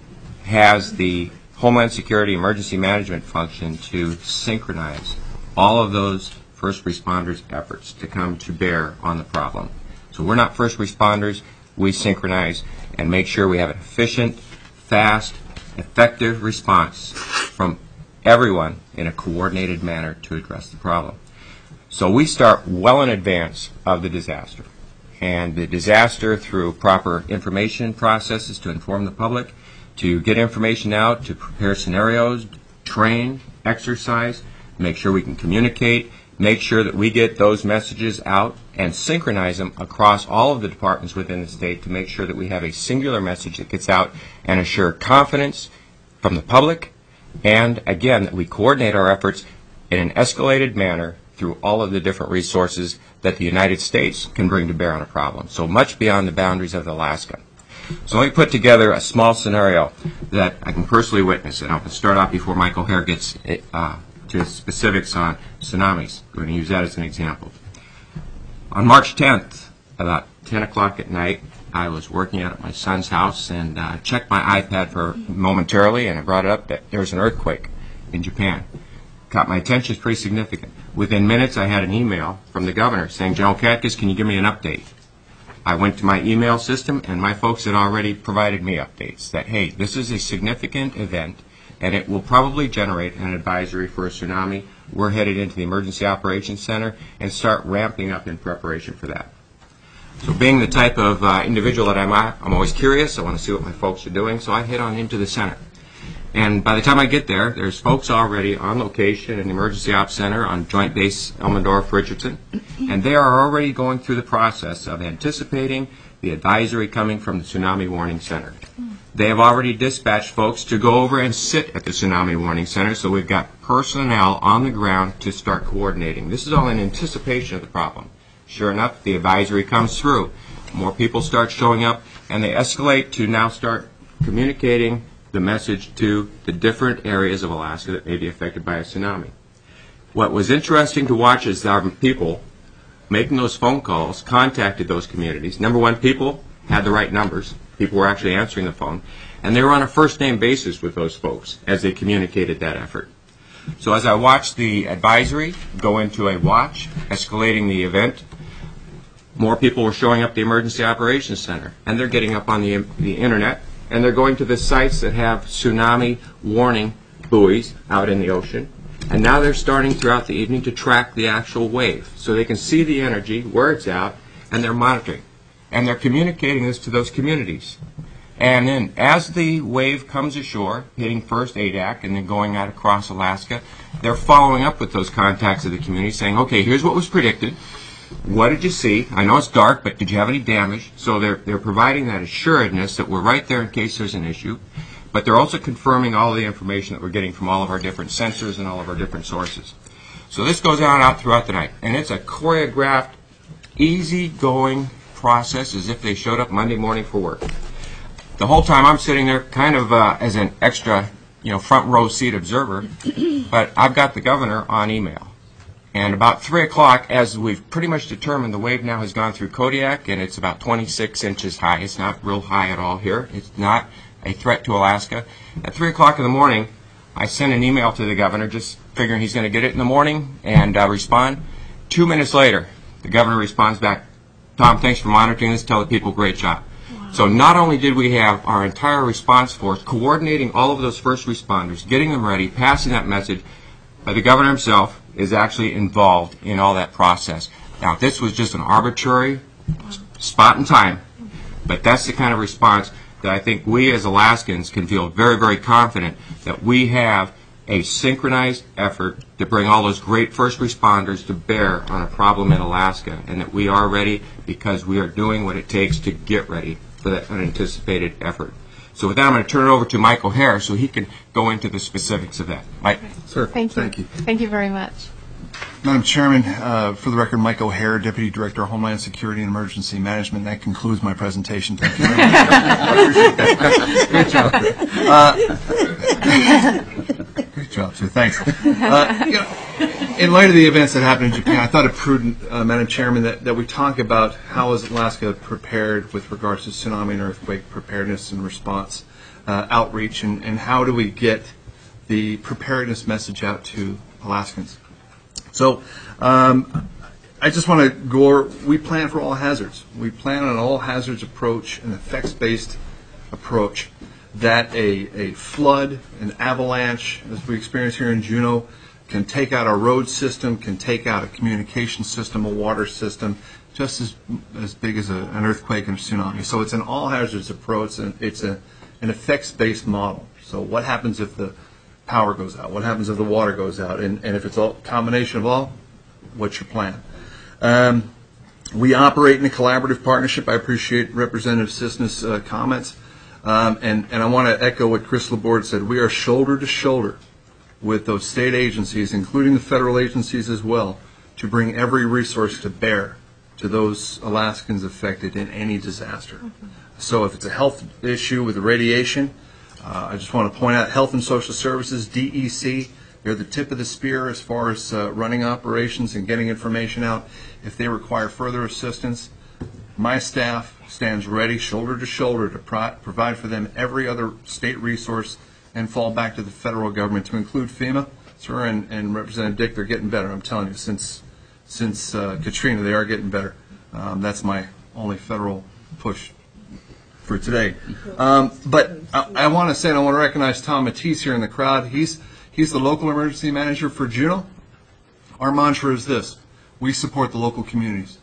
has the Homeland Security Emergency Management function to synchronize all of those first responders' efforts to come to bear on the problem. So we're not first responders. We synchronize and make sure we have an efficient, fast, effective response from everyone in a coordinated manner to address the problem. So we start well in advance of the disaster. And the disaster, through proper information processes to inform the public, to get information out, to prepare scenarios, train, exercise, make sure we can communicate, make sure that we get those messages out and synchronize them across all of the departments within the state to make sure that we have a singular message that gets out and assure confidence from the public, and again, that we coordinate our efforts in an escalated manner through all of the different resources that the United States can bring to bear on a problem, so much beyond the boundaries of Alaska. So let me put together a small scenario that I can personally witness, and I'll start off before Mike O'Hare gets uh, to specifics on tsunamis. We're going to use that as an example. On March tenth, about ten o'clock at night, I was working out at my son's house and uh, checked my iPad for momentarily, and I brought it up that there was an earthquake in Japan. Caught my attention, it's pretty significant. Within minutes, I had an email from the governor saying, General Katkus, can you give me an update? I went to my email system, and my folks had already provided me updates that, hey, this is a significant event, and it will probably generate an advisory for a tsunami. We're headed into the Emergency Operations Center and start ramping up in preparation for that. So being the type of uh, individual that I'm, I'm always curious. I want to see what my folks are doing, so I head on into the center. And by the time I get there, there's folks already on location in the Emergency Ops Center on Joint Base Elmendorf-Richardson, and they are already going through the process of anticipating the advisory coming from the Tsunami Warning Center. They have already dispatched folks to go over and sit at the Tsunami Warning Center, so we've got personnel on the ground to start coordinating. This is all in anticipation of the problem. Sure enough, the advisory comes through. More people start showing up, and they escalate to now start communicating the message to the different areas of Alaska that may be affected by a tsunami. What was interesting to watch is our people making those phone calls contacted those communities. Number one, people had the right numbers. People were actually answering the phone. And they were on a first-name basis with those folks as they communicated that effort. So as I watched the advisory go into a watch, escalating the event, more people were showing up at the Emergency Operations Center. And they're getting up on the, the Internet, and they're going to the sites that have tsunami warning buoys out in the ocean. And now they're starting throughout the evening to track the actual wave. So they can see the energy, where it's out, and they're monitoring. And they're communicating this to those communities. And then as the wave comes ashore, hitting first A D A C and then going out across Alaska, they're following up with those contacts of the community saying, okay, here's what was predicted. What did you see? I know it's dark, but did you have any damage? So they're, they're providing that assuredness that we're right there in case there's an issue. But they're also confirming all the information that we're getting from all of our different sensors and all of our different sources. So this goes on out throughout the night. And it's a choreographed, easy-going process as if they showed up Monday morning for work. The whole time I'm sitting there kind of uh, as an extra, you know, front row seat observer, but I've got the governor on email. And about three o'clock, as we've pretty much determined, the wave now has gone through Kodiak, and it's about twenty-six inches high. It's not real high at all here. It's not a threat to Alaska. At three o'clock in the morning, I sent an email to the governor, just figuring he's going to get it in the morning and uh, respond. Two minutes later, the governor responds back, Tom, thanks for monitoring this. Tell the people, great job. Wow. So not only did we have our entire response force coordinating all of those first responders, getting them ready, passing that message, but the governor himself is actually involved in all that process. Now, this was just an arbitrary spot in time, but that's the kind of response that I think we as Alaskans can feel very, very confident that we have a synchronized effort to bring all those great first responders to bear on a problem in Alaska, and that we are ready because we are doing what it takes to get ready for that unanticipated effort. So with that, I'm going to turn it over to Mike O'Hare so he can go into the specifics of that. Mike. Sir, Thank you. Thank you. Thank you very much. Madam Chairman, uh, for the record, Mike O'Hare, Deputy Director of Homeland Security and Emergency Management. That concludes my presentation. Thank you very much. Good job. Uh, Good job, sir. Thanks. Uh, you know, in light of the events that happened in Japan, I thought it prudent, uh, Madam Chairman, that, that we talk about how is Alaska prepared with regards to tsunami and earthquake preparedness and response, uh, outreach, and, and how do we get the preparedness message out to Alaskans. So um, I just want to go over, we plan for all hazards. We plan on an all hazards approach, an effects-based approach, that a, a flood, an avalanche, as we experience here in Juneau, can take out a road system, can take out a communication system, a water system, just as as big as a, an earthquake and a tsunami. So it's an all hazards approach, and it's a, an effects-based model. So what happens if the power goes out? What happens if the water goes out? And, and if it's a combination of all, what's your plan? Um, we operate in a collaborative partnership. I appreciate Representative Cisna's uh, comments. Um, and, and I want to echo what Chris Laborde said. We are shoulder to shoulder with those state agencies, including the federal agencies as well, to bring every resource to bear to those Alaskans affected in any disaster. Mm-hmm. So if it's a health issue with radiation, uh, I just want to point out Health and Social Services, D E C, they're the tip of the spear as far as uh, running operations and getting information out. If they require further assistance, my staff stands ready, shoulder to shoulder, to pro- provide for them every other state resource and fall back to the federal government, to include FEMA. Sir, and, and Representative Dick, they're getting better. I'm telling you, since since uh, Katrina, they are getting better. Um, that's my only federal push for today. Um, but I, I want to say, and I want to recognize Tom Matisse here in the crowd. He's he's the local emergency manager for Juneau. Our mantra is this: we support the local communities.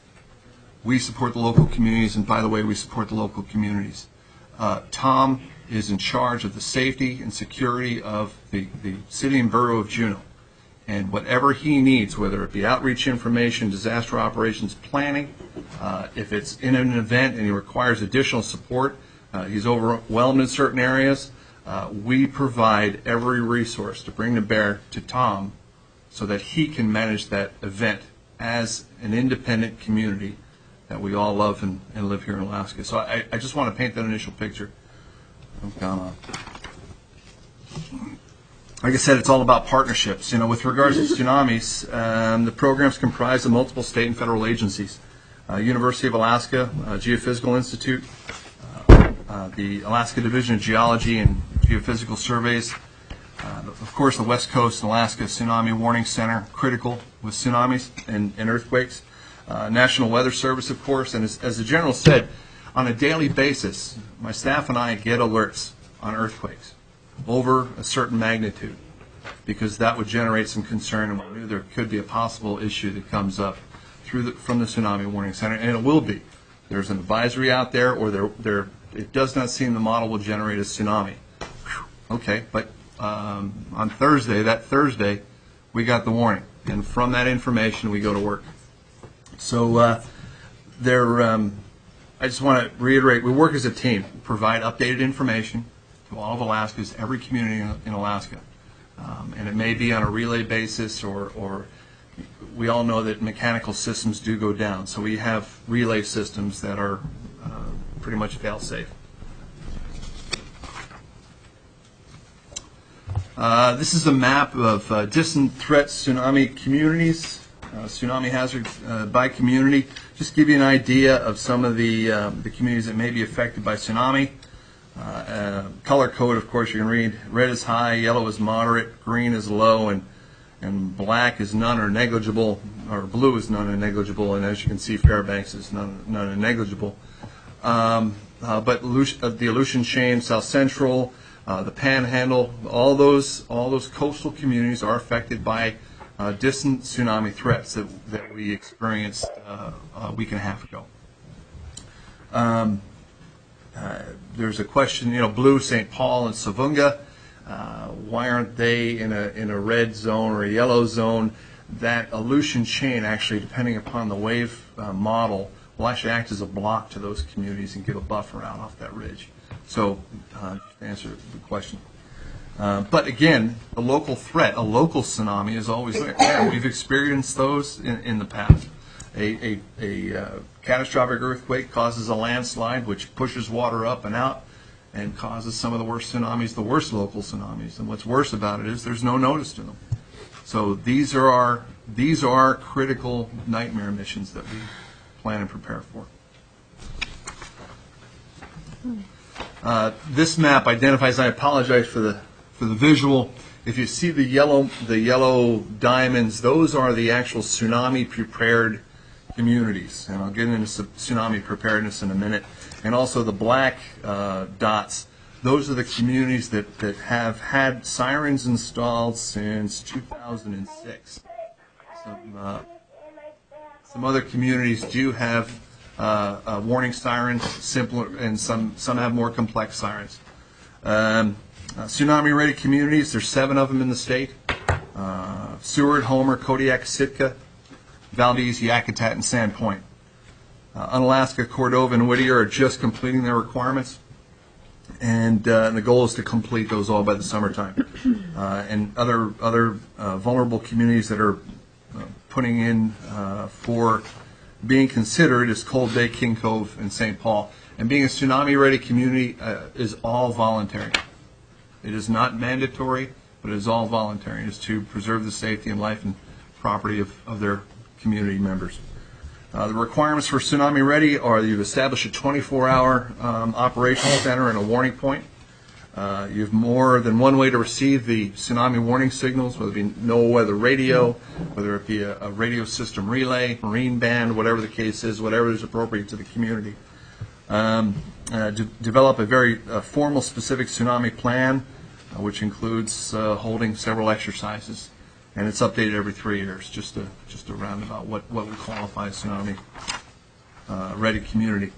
We support the local communities, and by the way, we support the local communities. Uh, Tom is in charge of the safety and security of the, the city and borough of Juneau. And whatever he needs, whether it be outreach information, disaster operations planning, uh, if it's in an event and he requires additional support, uh, he's overwhelmed in certain areas, uh, we provide every resource to bring to bear to Tom so that he can manage that event as an independent community that we all love and, and live here in Alaska. So I, I just want to paint that initial picture. Like I said, it's all about partnerships. You know, with regards to tsunamis, um, the program's comprised of multiple state and federal agencies. Uh, University of Alaska uh, Geophysical Institute, uh, uh, the Alaska Division of Geology and Geophysical Surveys, uh, of course the West Coast Alaska Tsunami Warning Center, critical with tsunamis and, and earthquakes. Uh, National Weather Service, of course, and as, as the General said, on a daily basis, my staff and I get alerts on earthquakes over a certain magnitude, because that would generate some concern, and we knew there could be a possible issue that comes up through the, from the Tsunami Warning Center, and it will be. There's an advisory out there, or there, there, it does not seem the model will generate a tsunami. Whew. Okay, but um, on Thursday, that Thursday, we got the warning, and from that information, we go to work. So uh, there, um, I just want to reiterate, we work as a team, provide updated information to all of Alaska's, every community in, in Alaska. Um, and it may be on a relay basis, or, or we all know that mechanical systems do go down. So we have relay systems that are uh, pretty much fail-safe. Uh, this is a map of uh, distant threat tsunami communities. Uh, tsunami hazard uh, by community. Just give you an idea of some of the uh, the communities that may be affected by tsunami. Uh, uh, color code, of course, you can read. Red is high, yellow is moderate, green is low, and and black is none or negligible, or blue is none or negligible. And as you can see, Fairbanks is none none or negligible. Um, uh, but Aleutian, uh, the Aleutian Chain, South Central, uh, the Panhandle, all those all those coastal communities are affected by Uh, distant tsunami threats that, that we experienced uh, a week and a half ago. Um, uh, there's a question, you know, Blue, Saint Paul, and Savunga, uh, why aren't they in a in a red zone or a yellow zone? That Aleutian Chain, actually, depending upon the wave uh, model, will actually act as a block to those communities and give a buffer out off that ridge. So, uh, to answer the question. Uh, but again, a local threat, a local tsunami is always there. Yeah, we've experienced those in, in the past. A, a, a uh, catastrophic earthquake causes a landslide, which pushes water up and out. and causes some of the worst tsunamis, the worst local tsunamis. And what's worse about it is there's no notice to them. So these are our these are critical nightmare missions that we plan and prepare for. Uh, this map identifies. I apologize for the for the visual. If you see the yellow the yellow diamonds, those are the actual tsunami prepared communities, and I'll get into tsunami preparedness in a minute. And also the black uh, dots, those are the communities that, that have had sirens installed since two thousand six. Some, uh, some other communities do have uh, uh, warning sirens, simpler, and some, some have more complex sirens. Um, uh, tsunami-ready communities, there's seven of them in the state. Uh, Seward, Homer, Kodiak, Sitka, Valdez, Yakutat, and Sandpoint. Uh, Unalaska, Cordova, and Whittier are just completing their requirements, and, uh, and the goal is to complete those all by the summertime. Uh, and other other uh, vulnerable communities that are uh, putting in uh, for being considered is Cold Bay, King Cove, and Saint Paul. And being a tsunami-ready community uh, is all voluntary. It is not mandatory, but it is all voluntary. It is to preserve the safety and life and property of, of their community members. Uh, the requirements for Tsunami Ready are you've established a twenty-four hour um, operations center and a warning point. Uh, you have more than one way to receive the tsunami warning signals, whether it be no weather radio, whether it be a, a radio system relay, marine band, whatever the case is, whatever is appropriate to the community. Um, uh, de- develop a very uh, formal, specific tsunami plan, uh, which includes uh, holding several exercises. And it's updated every three years, just to just to roundabout what what would qualify as tsunami uh, ready community.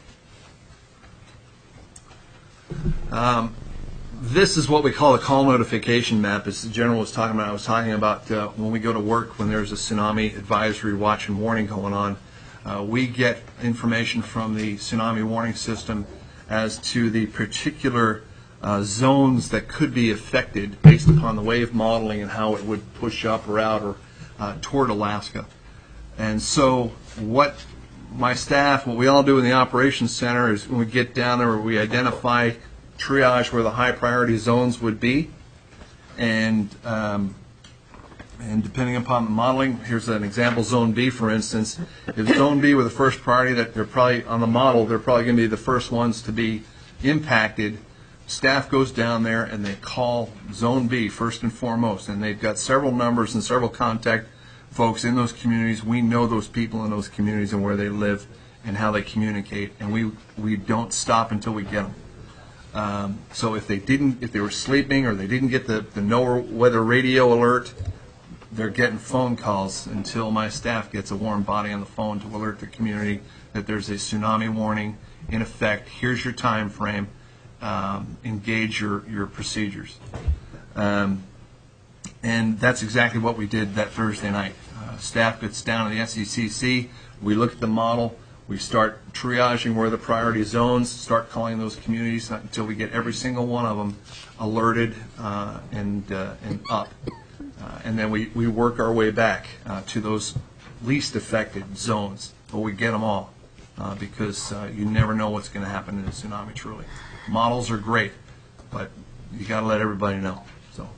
Um, this is what we call a call notification map. As the general was talking about, I was talking about uh, when we go to work when there's a tsunami advisory, watch, and warning going on. Uh, we get information from the tsunami warning system as to the particular Uh, zones that could be affected based upon the wave modeling and how it would push up or out or uh, toward Alaska. And so what my staff, what we all do in the operations center is when we get down there, we identify, triage where the high priority zones would be. And um, and depending upon the modeling, here's an example, Zone B, for instance. If Zone B were the first priority, that they're probably on the model, they're probably going to be the first ones to be impacted. Staff goes down there and they call Zone B first and foremost, and they've got several numbers and several contact folks in those communities. We know those people in those communities and where they live and how they communicate, and we we don't stop until we get them. Um, so if they didn't, if they were sleeping or they didn't get the the no weather radio alert, they're getting phone calls until my staff gets a warm body on the phone to alert the community that there's a tsunami warning in effect. Here's your time frame. Um, engage your, your procedures. Um, and that's exactly what we did that Thursday night. Uh, staff gets down to the S E C C, we look at the model, we start triaging where the priority zones, start calling those communities until we get every single one of them alerted uh, and, uh, and up. Uh, and then we, we work our way back uh, to those least affected zones, but we get them all uh, because uh, you never know what's going to happen in a tsunami, truly. Models are great, but you got to let everybody know. So,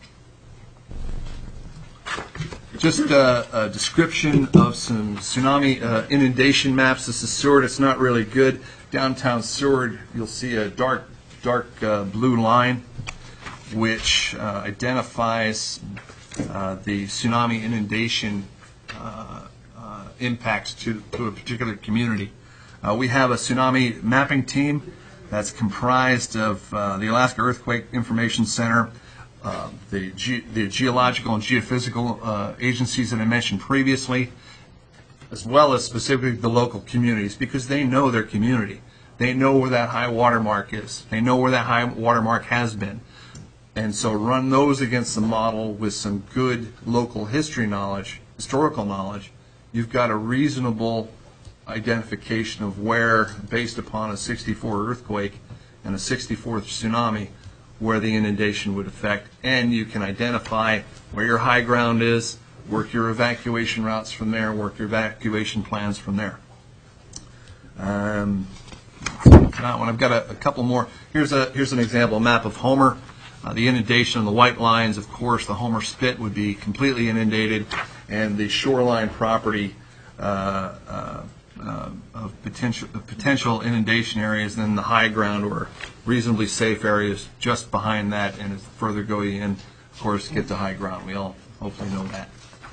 just uh, a description of some tsunami uh, inundation maps. This is Seward. It's not really good. Downtown Seward, you'll see a dark, dark uh, blue line, which uh, identifies uh, the tsunami inundation uh, uh, impacts to, to a particular community. Uh, we have a tsunami mapping team that's comprised of uh, the Alaska Earthquake Information Center, uh, the, ge- the geological and geophysical uh, agencies that I mentioned previously, as well as specifically the local communities, because they know their community. They know where that high water mark is. They know where that high water mark has been. And so run those against the model with some good local history knowledge, historical knowledge, you've got a reasonable identification of where, based upon a sixty-four earthquake and a sixty-fourth tsunami, where the inundation would affect. And you can identify where your high ground is, work your evacuation routes from there, work your evacuation plans from there. Um, for that one. I've got a, a couple more. Here's a here's an example, a map of Homer. Uh, the inundation, the white lines, of course, the Homer Spit would be completely inundated, and the shoreline property uh, uh, uh, of potential of potential inundation areas, then the high ground or reasonably safe areas just behind that, and as further go in, of course, get to high ground. We all hopefully know that.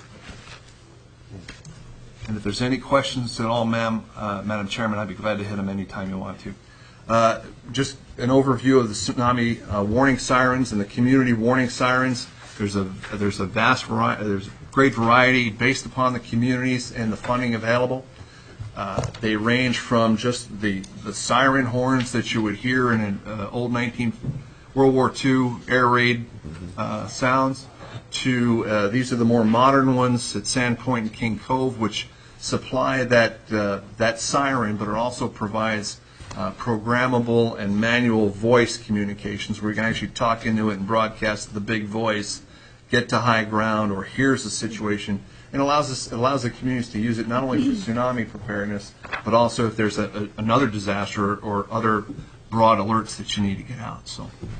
And if there's any questions at all, ma'am, uh, Madam Chairman, I'd be glad to hit them anytime you want to. Uh, just an overview of the tsunami uh, warning sirens and the community warning sirens. There's a there's a vast variety, there's great variety based upon the communities and the funding available. Uh, they range from just the the siren horns that you would hear in an uh, old nineteen World War Two air raid uh, sounds to uh, these are the more modern ones at Sandpoint and King Cove, which supply that uh, that siren, but it also provides Uh, programmable and manual voice communications where you can actually talk into it and broadcast the big voice, get to high ground, or here's the situation, and allows us allows the communities to use it not only for tsunami preparedness, but also if there's a, a, another disaster or, or other broad alerts that you need to get out. So,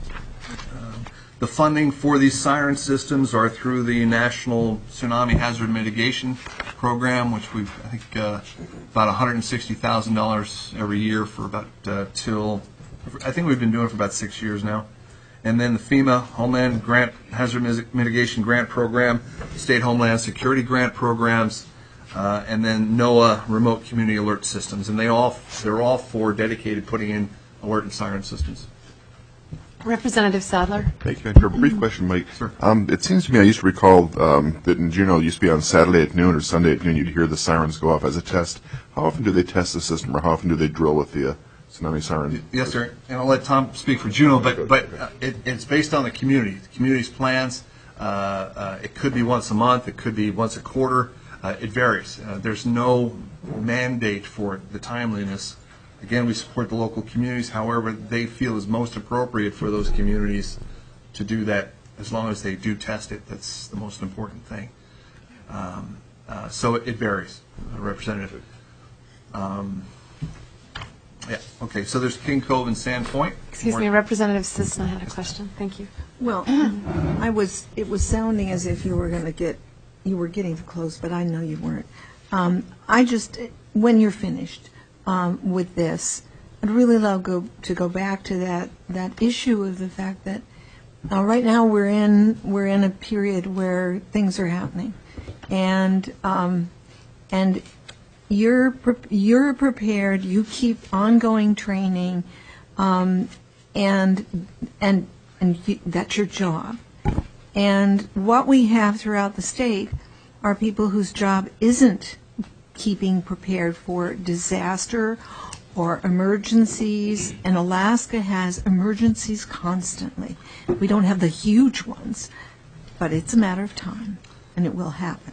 um, the funding for these siren systems are through the National Tsunami Hazard Mitigation Program, which we've, I think, uh, about one hundred sixty thousand dollars every year for about uh, till, I think we've been doing it for about six years now. And then the FEMA Homeland Grant Hazard Mitigation Grant Program, State Homeland Security Grant Programs, uh, and then NOAA Remote Community Alert Systems. And they all, they're all for dedicated putting in alert and siren systems. Representative Sadler. Thank you. For a brief question, Mike. Sure. Um, it seems to me I used to recall um, that in Juneau, it used to be on Saturday at noon or Sunday at noon, you'd hear the sirens go off as a test. How often do they test the system, or how often do they drill with the uh, tsunami sirens? Yes, sir. And I'll let Tom speak for Juneau, but but uh, it, it's based on the community, the community's plans. Uh, uh, it could be once a month. It could be once a quarter. Uh, it varies. Uh, there's no mandate for the timeliness. Again, we support the local communities, however they feel is most appropriate for those communities to do that, as long as they do test it. That's the most important thing. Um, uh, so it, it varies, uh, Representative. Um, yeah, okay, so there's King Cove and Sandpoint. Excuse More- me, Representative Sisna had a question. Thank you. Well, I was, it was sounding as if you were going to get, you were getting to close, but I know you weren't. Um, I just, when you're finished um, with this, I'd really love go, to go back to that, that issue of the fact that uh, right now we're in, we're in a period where things are happening. And, um, and you're, pre- you're prepared, you keep ongoing training, um, and, and, and you, that's your job. And what we have throughout the state are people whose job isn't keeping prepared for disaster or emergencies, and Alaska has emergencies constantly. We don't have the huge ones, but it's a matter of time, and it will happen.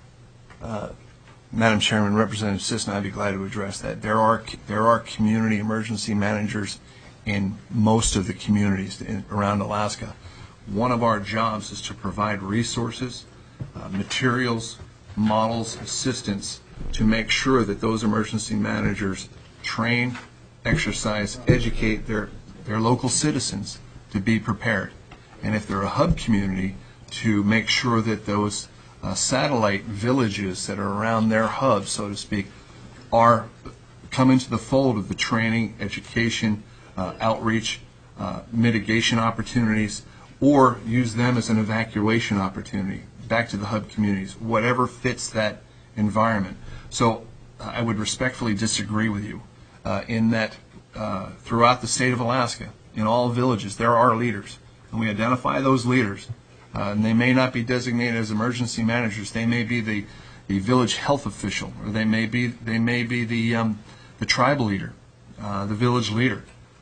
Uh, Madam Chairman, Representative Sisna, I'd be glad to address that. There are there are community emergency managers in most of the communities in, around Alaska. One of our jobs is to provide resources, uh, materials, models, assistance to make sure that those emergency managers train, exercise, educate their, their local citizens to be prepared. And if they're a hub community, to make sure that those uh, satellite villages that are around their hub, so to speak, are come into the fold of the training, education, uh, outreach, uh, mitigation opportunities, or use them as an evacuation opportunity back to the hub communities, whatever fits that environment. So uh, I would respectfully disagree with you uh, in that uh, throughout the state of Alaska, in all villages, there are leaders, and we identify those leaders. Uh, and they may not be designated as emergency managers. They may be the, the village health official, or they may be they may be the um, the tribal leader, uh, the village leader.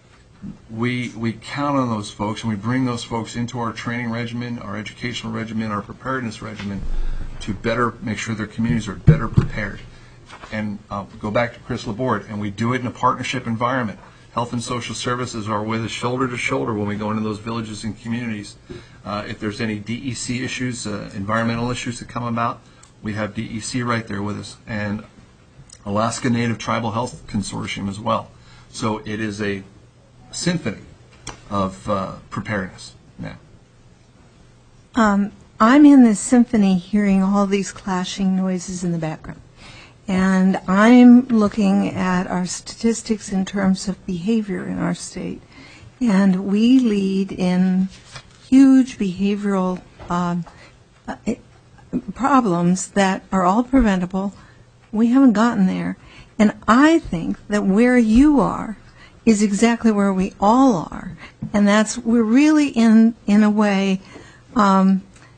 We we count on those folks, and we bring those folks into our training regimen, our educational regimen, our preparedness regimen, to better make sure their communities are better prepared. And uh, go back to Chris Laborde, and we do it in a partnership environment. Health and social services are with us shoulder to shoulder when we go into those villages and communities. Uh, if there's any D E C issues, uh, environmental issues that come about, we have D E C right there with us, and Alaska Native Tribal Health Consortium as well. So it is a symphony of uh, preparedness now. Um, I'm in this symphony hearing all these clashing noises in the background. And I'm looking at our statistics in terms of behavior in our state. And we lead in huge behavioral um, uh, problems that are all preventable. We haven't gotten there. And I think that where you are is exactly where we all are. And that's, we're really in, in a way, um,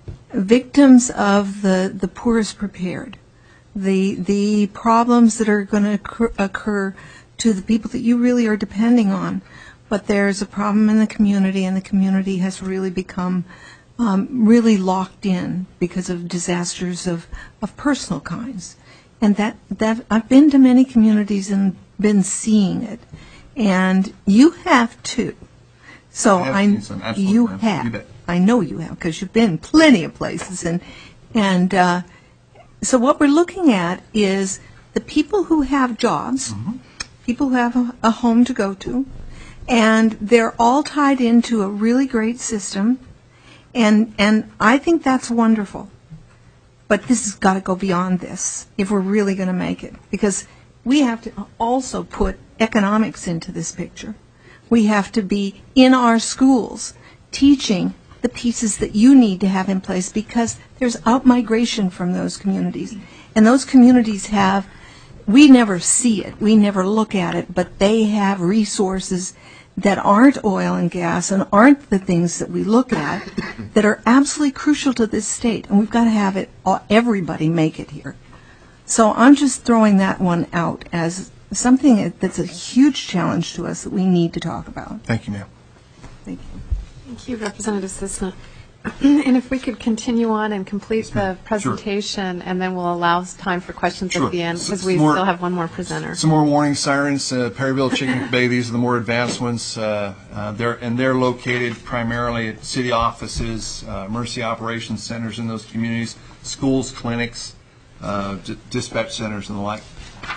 victims of the, the poorest prepared. The, the problems that are going to occur, occur to the people that you really are depending on. But there's a problem in the community, and the community has really become um, really locked in because of disasters of, of personal kinds. And that, that I've been to many communities and been seeing it. And you have too. So I have I, seen some, absolutely, you ma'am. have. You bet. I know you have, because you've been plenty of places. And, and uh, so what we're looking at is the people who have jobs, Mm-hmm. people who have a, a home to go to, and they're all tied into a really great system. And, and I think that's wonderful. But this has got to go beyond this if we're really going to make it. Because we have to also put economics into this picture. We have to be in our schools teaching the pieces that you need to have in place, because there's out-migration from those communities. And those communities have, we never see it, we never look at it, but they have resources that aren't oil and gas and aren't the things that we look at that are absolutely crucial to this state. And we've got to have it, everybody make it here. So I'm just throwing that one out as something that's a huge challenge to us that we need to talk about. Thank you, ma'am. Thank you. Thank you, Representative Cisna. And if we could continue on and complete the presentation, and then we'll allow time for questions Sure. at the end, S- because we more- still have one more presenter. Some more warning sirens, uh, Perryville, Chicken Bay, these are the more advanced ones. Uh, uh, they're, and they're located primarily at city offices, uh, emergency operations centers in those communities, schools, clinics, uh, d- dispatch centers and the like.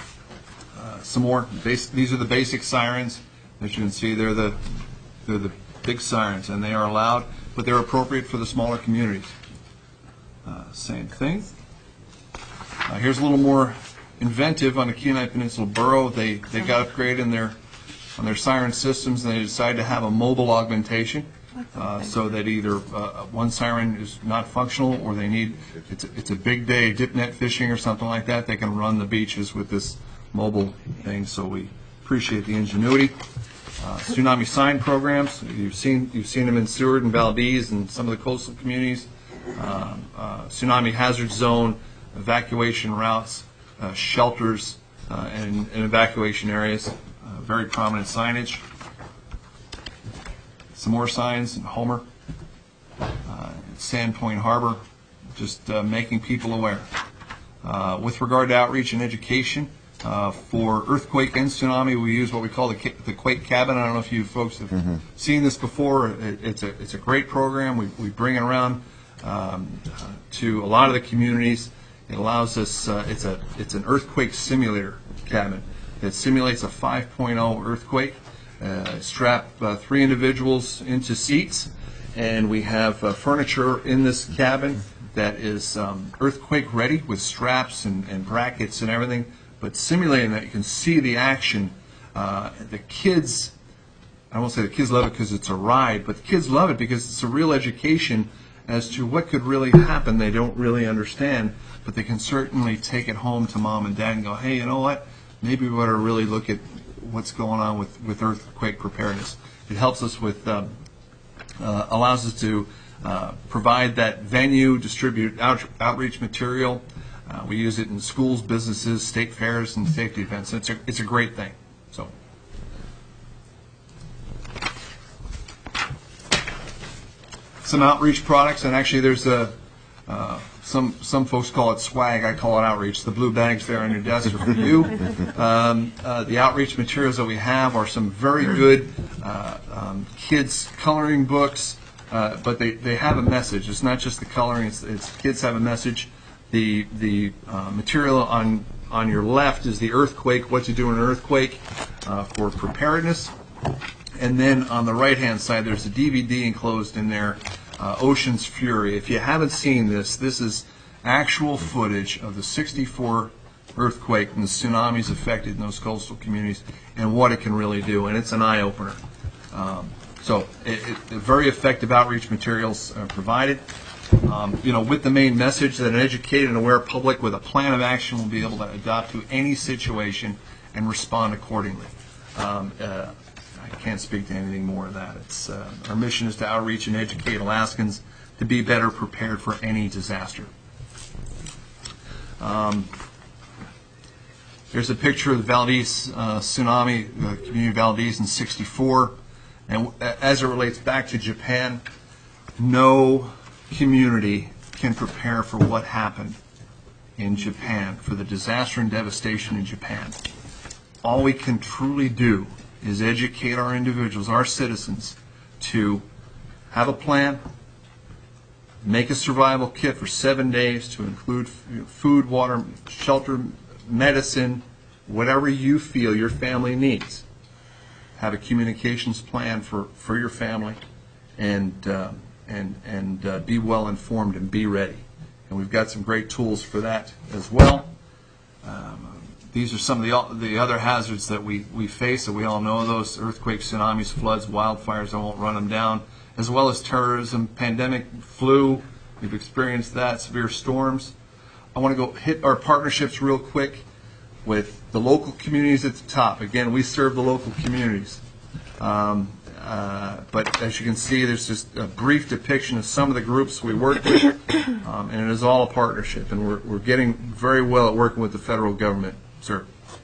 Uh, some more, base, these are the basic sirens. As you can see, they're the, they're the big sirens, and they are allowed, but they're appropriate for the smaller communities. Uh, same thing. Uh, here's a little more inventive on the Kenai Peninsula Borough. They they got upgraded in their on their siren systems, and they decided to have a mobile augmentation, uh, so that either uh, one siren is not functional, or they need it's a, it's a big day dip net fishing or something like that. They can run the beaches with this mobile thing. So we appreciate the ingenuity. Uh, tsunami sign programs. You've seen you've seen them in Seward and Valdez and some of the coastal communities. Uh, uh, tsunami hazard zone, evacuation routes, uh, shelters, uh, and, and evacuation areas. Uh, very prominent signage. Some more signs in Homer, uh, Sandpoint Harbor, just uh, making people aware. Uh, with regard to outreach and education, Uh, for earthquake and tsunami, we use what we call the, ca- the quake cabin. I don't know if you folks have Mm-hmm. seen this before. It, it's a it's a great program. We we bring it around um, uh, to a lot of the communities. It allows us. Uh, it's a it's an earthquake simulator cabin. It simulates a five point oh earthquake. Uh, strap uh, three individuals into seats, and we have uh, furniture in this cabin that is um, earthquake ready with straps and, and brackets and everything. But simulating that, you can see the action. Uh, the kids, I won't say the kids love it because it's a ride, but the kids love it because it's a real education as to what could really happen. They don't really understand, but they can certainly take it home to mom and dad and go, hey, you know what? Maybe we ought to really look at what's going on with, with earthquake preparedness. It helps us with, um, uh, allows us to uh, provide that venue, distribute out, outreach material. Uh, we use it in schools, businesses, state fairs, and safety events. It's a, it's a great thing. So, some outreach products, and actually there's a, uh, some some folks call it swag. I call it outreach. The blue bags there on your desk are for you. Um, uh, the outreach materials that we have are some very good uh, um, kids coloring books, uh, but they, they have a message. It's not just the coloring. It's, it's kids have a message. The the uh, material on on your left is the earthquake, what to do in an earthquake. uh, for preparedness. And then on the right-hand side, there's a D V D enclosed in there, uh, Ocean's Fury. If you haven't seen this, this is actual footage of the sixty-four earthquake and the tsunamis affected in those coastal communities and what it can really do, and it's an eye-opener. Um, so it, it, very effective outreach materials are provided. Um, you know, with the main message that an educated and aware public with a plan of action will be able to adapt to any situation and respond accordingly. Um, uh, I can't speak to anything more of that. It's, uh, our mission is to outreach and educate Alaskans to be better prepared for any disaster. Um, here's a picture of the Valdez uh, tsunami, the community of Valdez in sixty-four. And as it relates back to Japan, no community can prepare for what happened in Japan, for the disaster and devastation in Japan. All we can truly do is educate our individuals, our citizens, to have a plan, make a survival kit for seven days to include food, water, shelter, medicine, whatever you feel your family needs. Have a communications plan for, for your family, and uh, and and uh, be well informed and be ready. And we've got some great tools for that as well. Um, these are some of the the other hazards that we, we face, that we all know those: earthquakes, tsunamis, floods, wildfires. I won't run them down, as well as terrorism, pandemic, flu. We've experienced that, severe storms. I want to go hit our partnerships real quick with the local communities at the top. Again, we serve the local communities. Um, uh, but as you can see, there's just a brief depiction of some of the groups we work with, um, and it is all a partnership, and we're, we're getting very well at working with the federal government, sir.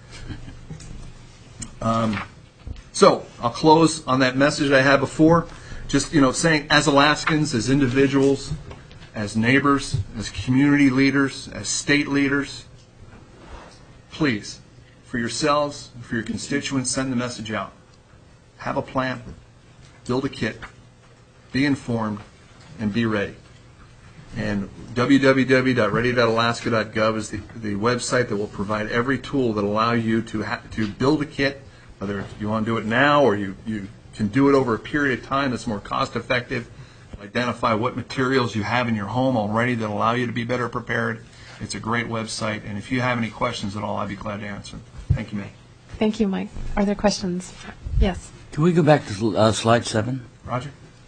Um, so I'll close on that message I had before, just, you know, saying, as Alaskans, as individuals, as neighbors, as community leaders, as state leaders, please, for yourselves, for your constituents, send the message out. Have a plan, build a kit, be informed, and be ready. And w w w dot ready dot alaska dot gov is the, the website that will provide every tool that allow you to ha- to build a kit, whether you want to do it now or you, you can do it over a period of time that's more cost effective. Identify what materials you have in your home already that allow you to be better prepared. It's a great website, and if you have any questions at all, I'd be glad to answer them. Thank you, May. Thank you, Mike. Are there questions? Yes. Can we go back to uh, slide seven? Roger.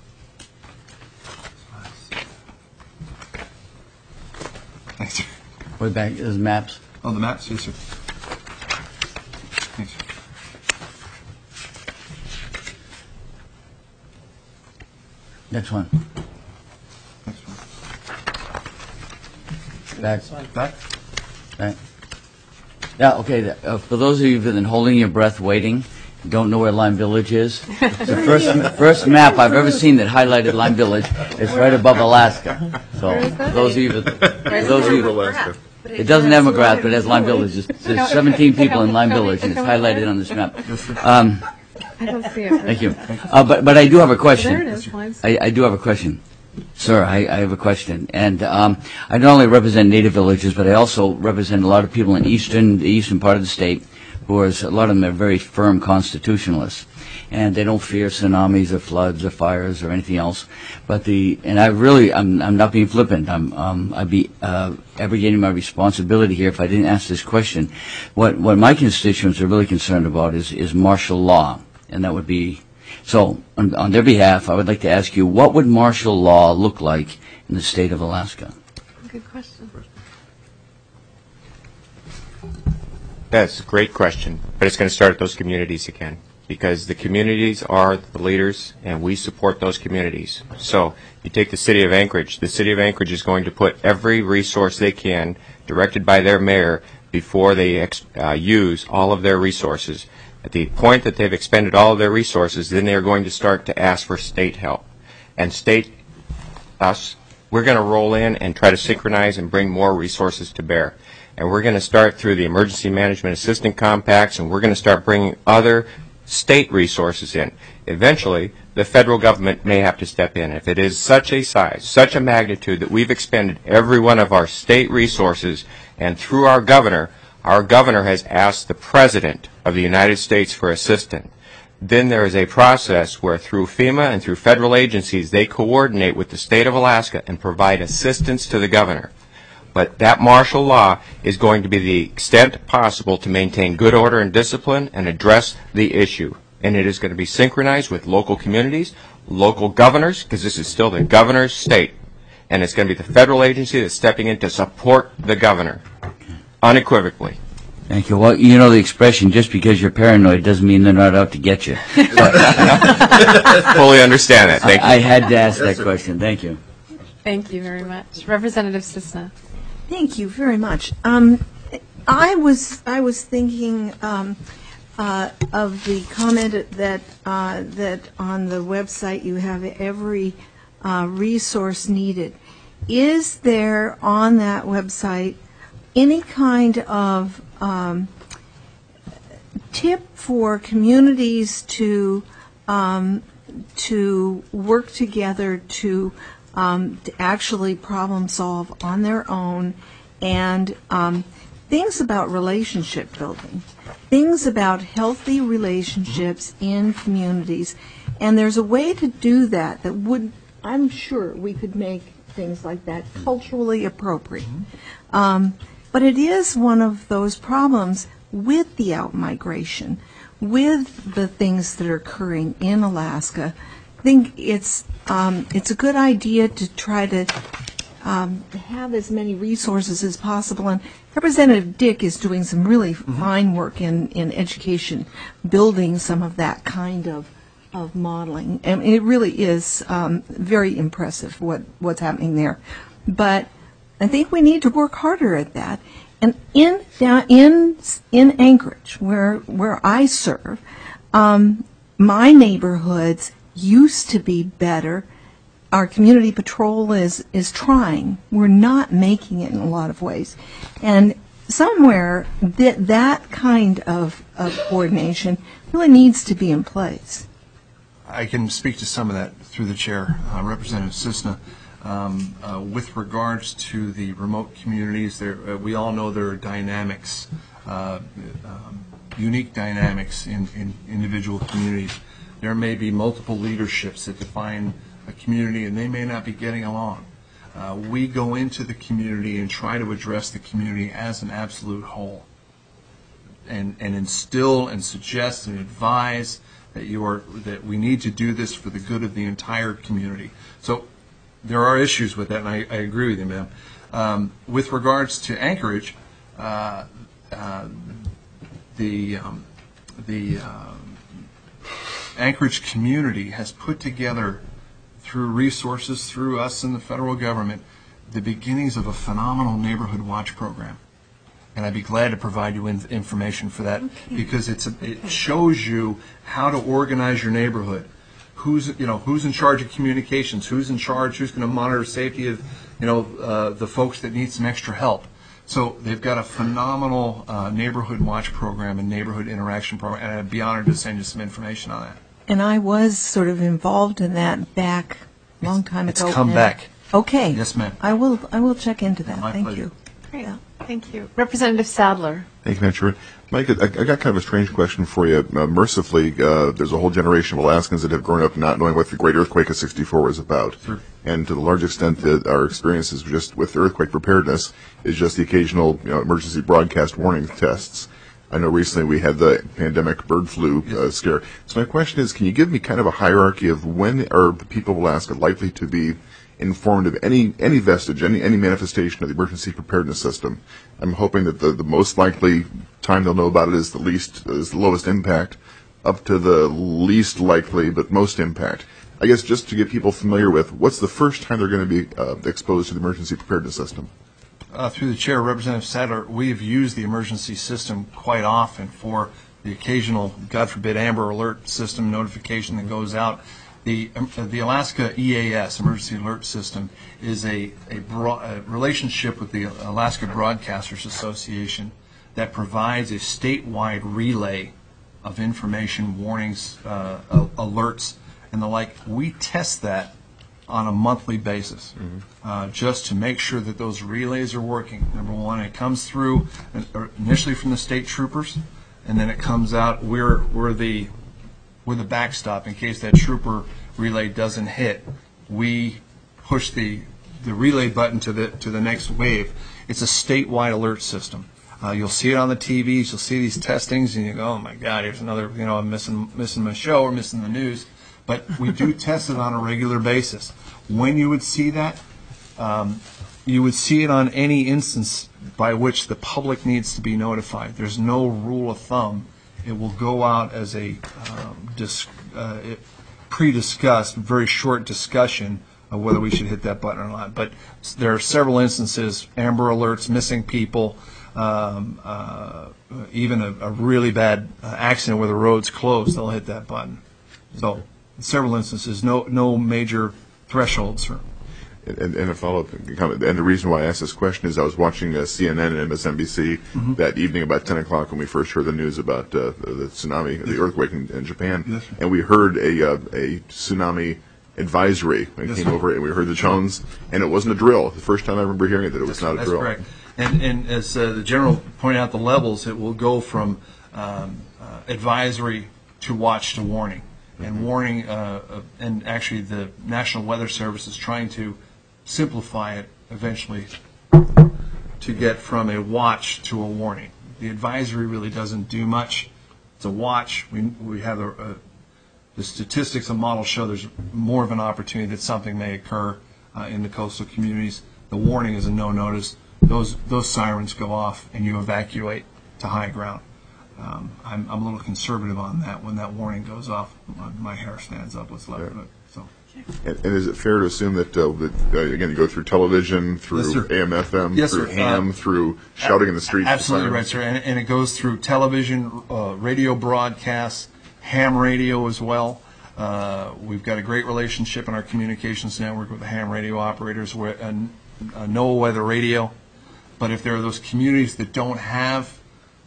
Thanks, sir. Way back, there's maps. Oh, the maps? Yes, sir. Thanks, sir. Next one. Next one. Back. Back? Back. Yeah, okay. the- Uh, for those of you who've been holding your breath waiting, don't know where Lime Village is, the first first map I've ever seen that highlighted Lime Village is right above Alaska. So for those of you, that, for those of you, it doesn't have McGrath, but it has Lime Village. There's, there's seventeen people in Lime Village, and it's highlighted on this map. Um, I don't see it. Thank you. Uh, but but I do have a question. There it is. Lime's- I, I do have a question. Sir, I, I have a question. And um, I not only represent native villages, but I also represent a lot of people in eastern, the eastern part of the state, who are, a lot of them are very firm constitutionalists. And they don't fear tsunamis or floods or fires or anything else. But the, and I really, I'm, I'm not being flippant. I'm, um, I'd be uh, abrogating my responsibility here if I didn't ask this question. What, what my constituents are really concerned about is, is martial law. And that would be, so on, on their behalf, I would like to ask you, what would martial law look like in the state of Alaska? Good question. That's a great question, but it's going to start at those communities again, because the communities are the leaders, and we support those communities. So you take the city of Anchorage. The city of Anchorage is going to put every resource they can, directed by their mayor, before they ex- uh, use all of their resources. At the point that they've expended all of their resources, then they're going to start to ask for state help. And state, us, we're going to roll in and try to synchronize and bring more resources to bear. And we're going to start through the Emergency Management Assistance Compacts, and we're going to start bringing other state resources in. Eventually, the federal government may have to step in. If it is such a size, such a magnitude that we've expended every one of our state resources, and through our governor, our governor has asked the president of the United States for assistance. Then there is a process where through FEMA and through federal agencies, they coordinate with the state of Alaska and provide assistance to the governor. But that martial law is going to be the extent possible to maintain good order and discipline and address the issue. And it is going to be synchronized with local communities, local governors, because this is still the governor's state. And it's going to be the federal agency that's stepping in to support the governor, unequivocally. Thank you. Well, you know the expression, just because you're paranoid doesn't mean they're not out to get you. Fully understand that. Thank you. I, I had to ask that question. Thank you. Thank you very much. Representative Cisna. Thank you very much. Um, I was I was thinking um, uh, of the comment that uh, that on the website you have every uh, resource needed. Is there on that website any kind of um, tip for communities to um, to work together to Um, to actually problem solve on their own, and um, things about relationship building, things about healthy relationships in communities. And there's a way to do that that would, I'm sure we could make things like that culturally appropriate. Um, but it is one of those problems with the outmigration, with the things that are occurring in Alaska. I think it's um, it's a good idea to try to um, have as many resources as possible. And Representative Dick is doing some really mm-hmm. fine work in, in education, building some of that kind of of modeling. And it really is um, very impressive what, what's happening there. But I think we need to work harder at that. And in down in in Anchorage, where where I serve, um, my neighborhoods used to be better. Our community patrol is is trying. We're not making it in a lot of ways, and somewhere that that kind of, of coordination really needs to be in place. I can speak to some of that through the chair, uh, Representative Cisna. Um, uh, with regards to the remote communities, there uh, we all know there are dynamics, uh, um, unique dynamics in, in individual communities. There may be multiple leaderships that define a community, and they may not be getting along. Uh, we go into the community and try to address the community as an absolute whole, and and instill and suggest and advise that you are that we need to do this for the good of the entire community. So there are issues with that, and I, I agree with you, ma'am. Um, with regards to Anchorage, uh, uh, the um, the um, Anchorage community has put together, through resources, through us and the federal government, the beginnings of a phenomenal neighborhood watch program. And I'd be glad to provide you with information for that, okay. because it's a, it shows you how to organize your neighborhood. Who's you know who's in charge of communications? Who's in charge? Who's going to monitor safety of you know uh, the folks that need some extra help? So they've got a phenomenal uh, neighborhood watch program and neighborhood interaction program, and I'd be honored to send you some information on that. And I was sort of involved in that back a long time it's ago. It's come back. Okay. Yes, ma'am. I will. I will check into that. My Thank pleasure. you. Great. Yeah. Thank you, Representative Sadler. Thank you, Madam Chairman. Mike, I, I got kind of a strange question for you. Uh, mercifully, uh, there's a whole generation of Alaskans that have grown up not knowing what the Great Earthquake of sixty-four was about. Sure. And to the large extent that our experiences just with earthquake preparedness is just the occasional you know, emergency broadcast warning tests. I know recently we had the pandemic bird flu uh, scare. So my question is, can you give me kind of a hierarchy of when are the people of Alaska likely to be informed of any any vestige, any any manifestation of the emergency preparedness system? I'm hoping that the, the most likely time they'll know about it is the least is the lowest impact, up to the least likely but most impact. I guess just to get people familiar with, what's the first time they're going to be uh, exposed to the emergency preparedness system? Uh, through the chair, Representative Sadler, we have used the emergency system quite often for the occasional, God forbid, Amber Alert system notification that goes out. The um, the Alaska E A S, Emergency Alert System, is a, a, bro- a relationship with the Alaska Broadcasters Association that provides a statewide relay of information, warnings, uh, uh, alerts, and the like. We test that on a monthly basis, mm-hmm. uh, just to make sure that those relays are working. Number one, it comes through initially from the state troopers, and then it comes out. We're we're the we're the backstop in case that trooper relay doesn't hit. We push the the relay button to the to the next wave. It's a statewide alert system. Uh, you'll see it on the T Vs. You'll see these testings, and you go, "Oh my God, here's another. You know, I'm missing missing my show or missing the news." But we do test it on a regular basis. When you would see that, um, you would see it on any instance by which the public needs to be notified. There's no rule of thumb. It will go out as a um, dis- uh, it, pre-discussed, very short discussion of whether we should hit that button or not. But there are several instances: Amber Alerts, missing people. Um, uh, even a, a really bad uh, accident where the road's closed, they'll hit that button. So, several instances, no no major thresholds for. And, and a follow-up comment. And the reason why I asked this question is I was watching uh, C N N and M S N B C mm-hmm. that evening about ten o'clock when we first heard the news about uh, the, the tsunami, the earthquake in, in Japan, yes, and we heard a uh, a tsunami advisory. It yes, came sir. over, and we heard the tones, and it wasn't a drill. The first time I remember hearing it, that it was that's, not a that's drill. Correct. And, and as uh, the general pointed out, the levels, it will go from um, uh, advisory to watch to warning. And mm-hmm. warning, uh, uh, and actually the National Weather Service is trying to simplify it eventually to get from a watch to a warning. The advisory really doesn't do much. It's a watch. We, we have a, a, the statistics and models show there's more of an opportunity that something may occur uh, in the coastal communities. The warning is a no notice. Those those sirens go off and you evacuate to high ground. Um, I'm, I'm a little conservative on that. When that warning goes off, my, my hair stands up what's left yeah. of it. So. And, and is it fair to assume that, uh, that uh, again, you go through television, through yes, A M F M, yes, through sir. ham, uh, through shouting in the streets? Absolutely right, sir. And, and it goes through television, uh, radio broadcasts, ham radio as well. Uh, we've got a great relationship in our communications network with the ham radio operators, where, and uh, NOAA Weather Radio. But if there are those communities that don't have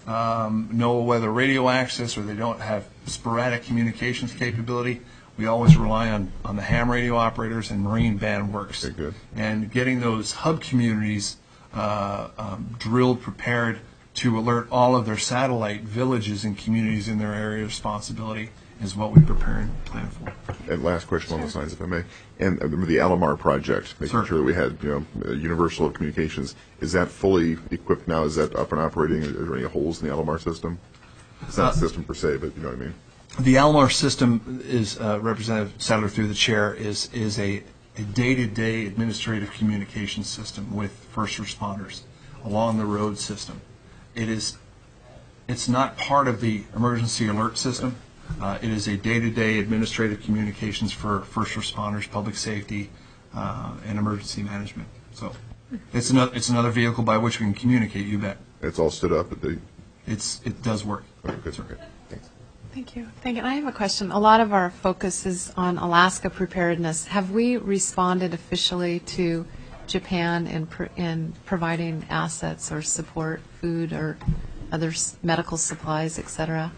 um, NOAA Weather Radio access, or they don't have sporadic communications capability, we always rely on, on the ham radio operators, and Marine Band works. Okay, good. And getting those hub communities uh, um, drilled, prepared to alert all of their satellite villages and communities in their area of responsibility is what we prepare and plan for. And last question along those lines, if I may. And uh, the Alamar project, making sure. sure that we had, you know, universal communications. Is that fully equipped now? Is that up and operating? Are there any holes in the Alamar system? It's not uh, a system per se, but you know what I mean. The Alamar system is, uh, Representative Sadler through the chair, is is a, a day-to-day administrative communication system with first responders along the road system. It is, it's not part of the emergency alert system. Uh, it is a day-to-day administrative communications for first responders, public safety, uh, and emergency management. So it's another it's another vehicle by which we can communicate. You bet. It's all stood up at the. It's it does work. Okay, good. Okay. Thanks. Thank you. Thank you. And I have a question. A lot of our focus is on Alaska preparedness. Have we responded officially to Japan in pr- in providing assets or support, food or other s- medical supplies, et cetera?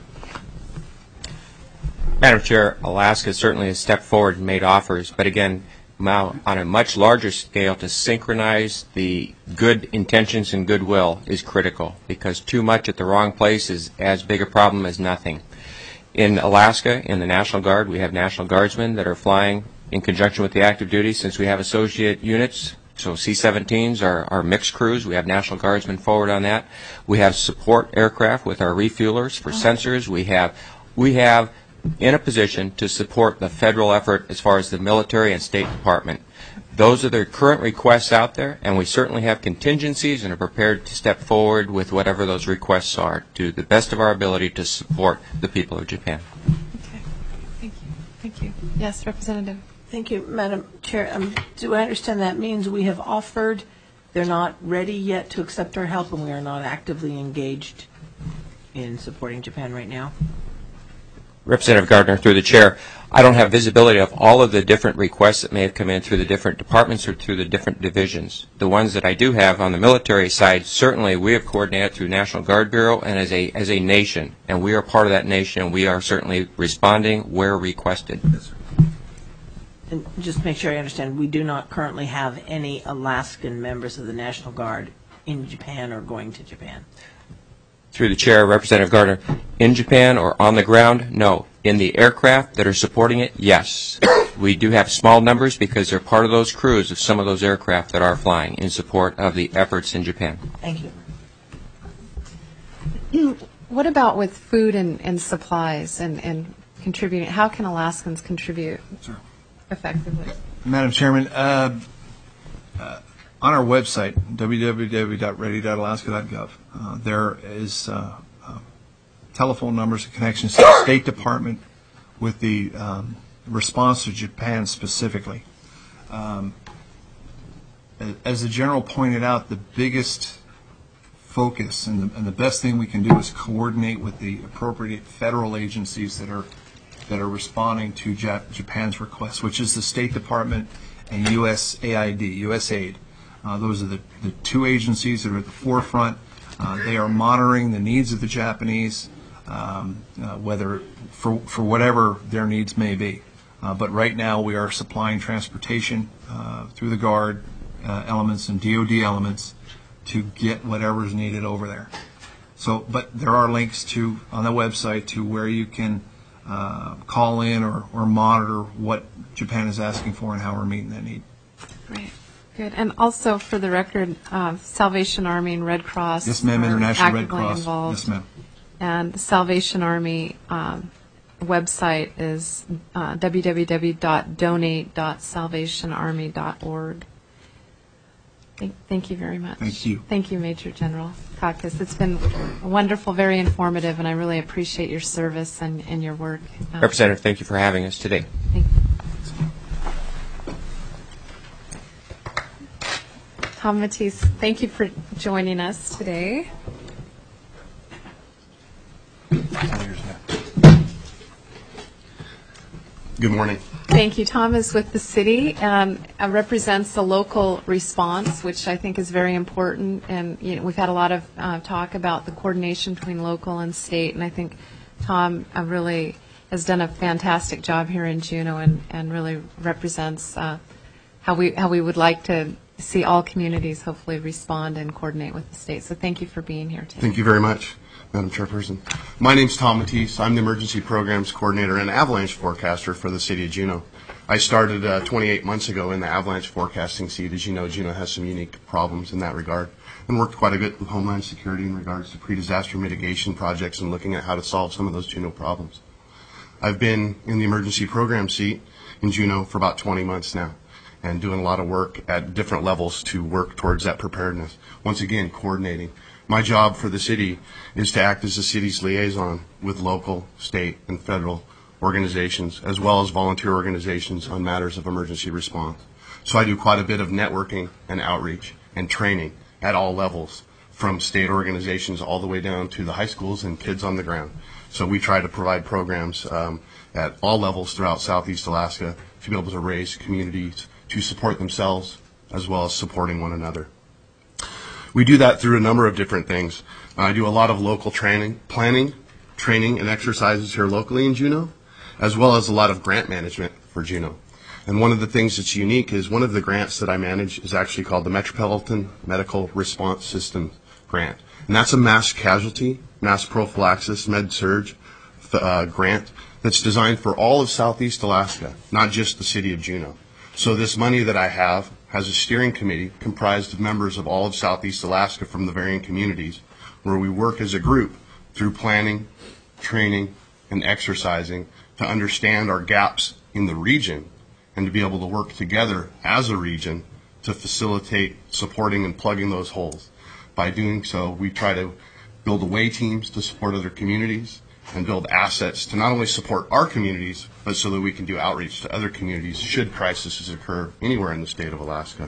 Madam Chair, Alaska certainly has stepped forward and made offers, but again, now on a much larger scale, to synchronize the good intentions and goodwill is critical, because too much at the wrong place is as big a problem as nothing. In Alaska, in the National Guard, we have National Guardsmen that are flying in conjunction with the active duty, since we have associate units. So C seventeens are, are mixed crews. We have National Guardsmen forward on that. We have support aircraft with our refuelers for sensors. We have we have in a position to support the federal effort as far as the military and State Department. Those are the current requests out there, and we certainly have contingencies and are prepared to step forward with whatever those requests are to the best of our ability to support the people of Japan. Okay. Thank you. Thank you. Yes, Representative. Thank you, Madam Chair. Um, do I understand that means we have offered, they're not ready yet to accept our help, and we are not actively engaged in supporting Japan right now? Representative Gardner, through the chair, I don't have visibility of all of the different requests that may have come in through the different departments or through the different divisions. The ones that I do have on the military side, certainly we have coordinated through National Guard Bureau and as a as a nation, and we are part of that nation, and we are certainly responding where requested. Yes, sir. And just to make sure I understand, we do not currently have any Alaskan members of the National Guard in Japan or going to Japan. Through the chair, Representative Gardner, in Japan or on the ground? No. In the aircraft that are supporting it? Yes. We do have small numbers because they're part of those crews of some of those aircraft that are flying in support of the efforts in Japan. Thank you. What about with food and, and supplies and, and contributing? How can Alaskans contribute Sure. effectively? Madam Chairman, uh, uh, on our website, w w w dot ready dot alaska dot gov, uh, there is uh, uh, telephone numbers and connections to the State Department with the um, response to Japan specifically. Um, as the General pointed out, the biggest focus and the, and the best thing we can do is coordinate with the appropriate federal agencies that are that are responding to Jap- Japan's request, which is the State Department and U S A I D, U S A I D. Uh, those are the, the two agencies that are at the forefront. Uh, they are monitoring the needs of the Japanese, um, uh, whether for for whatever their needs may be. Uh, but right now we are supplying transportation uh, through the Guard uh, elements and D O D elements to get whatever is needed over there. So, but there are links to on the website to where you can uh, call in or, or monitor what Japan is asking for and how we're meeting that need. Great. Good. And also, for the record, uh, Salvation Army and Red Cross Yes, ma'am. are International Red actively Cross. involved. Yes, ma'am. And the Salvation Army um, website is uh, w w w dot donate dot salvation army dot org. Thank, thank you very much. Thank you. Thank you, Major General Kakis. It's been wonderful, very informative, and I really appreciate your service and, and your work. Uh, Representative, thank you for having us today. Thank you. Tom Matisse, thank you for joining us today. Good morning. Thank you. Tom is with the city and uh, represents the local response, which I think is very important. And you know, we've had a lot of uh, talk about the coordination between local and state, and I think Tom uh, really has done a fantastic job here in Juneau and, and really represents uh, how we how we would like to see all communities hopefully respond and coordinate with the state. So thank you for being here today. Thank you very much, Madam Chairperson. My name's Tom Matisse. I'm the Emergency Programs Coordinator and Avalanche Forecaster for the City of Juneau. I started uh, twenty-eight months ago in the avalanche forecasting seat. As you know, Juneau has some unique problems in that regard, and worked quite a bit with Homeland Security in regards to pre-disaster mitigation projects and looking at how to solve some of those Juneau problems. I've been in the emergency program seat in Juneau for about twenty months now, and doing a lot of work at different levels to work towards that preparedness. Once again, coordinating. My job for the city is to act as the city's liaison with local, state, and federal organizations, as well as volunteer organizations on matters of emergency response. So I do quite a bit of networking and outreach and training at all levels, from state organizations all the way down to the high schools and kids on the ground. So we try to provide programs um, at all levels throughout Southeast Alaska to be able to raise communities to support themselves as well as supporting one another. We do that through a number of different things. I do a lot of local training, planning, training, and exercises here locally in Juneau, as well as a lot of grant management for Juneau. And one of the things that's unique is one of the grants that I manage is actually called the Metropolitan Medical Response System Grant. And that's a mass casualty, mass prophylaxis, med-surg uh, grant that's designed for all of Southeast Alaska, not just the city of Juneau. So this money that I have has a steering committee comprised of members of all of Southeast Alaska from the varying communities, where we work as a group through planning, training, and exercising to understand our gaps in the region and to be able to work together as a region to facilitate supporting and plugging those holes. By doing so, we try to build away teams to support other communities and build assets to not only support our communities, but so that we can do outreach to other communities should crises occur anywhere in the state of Alaska.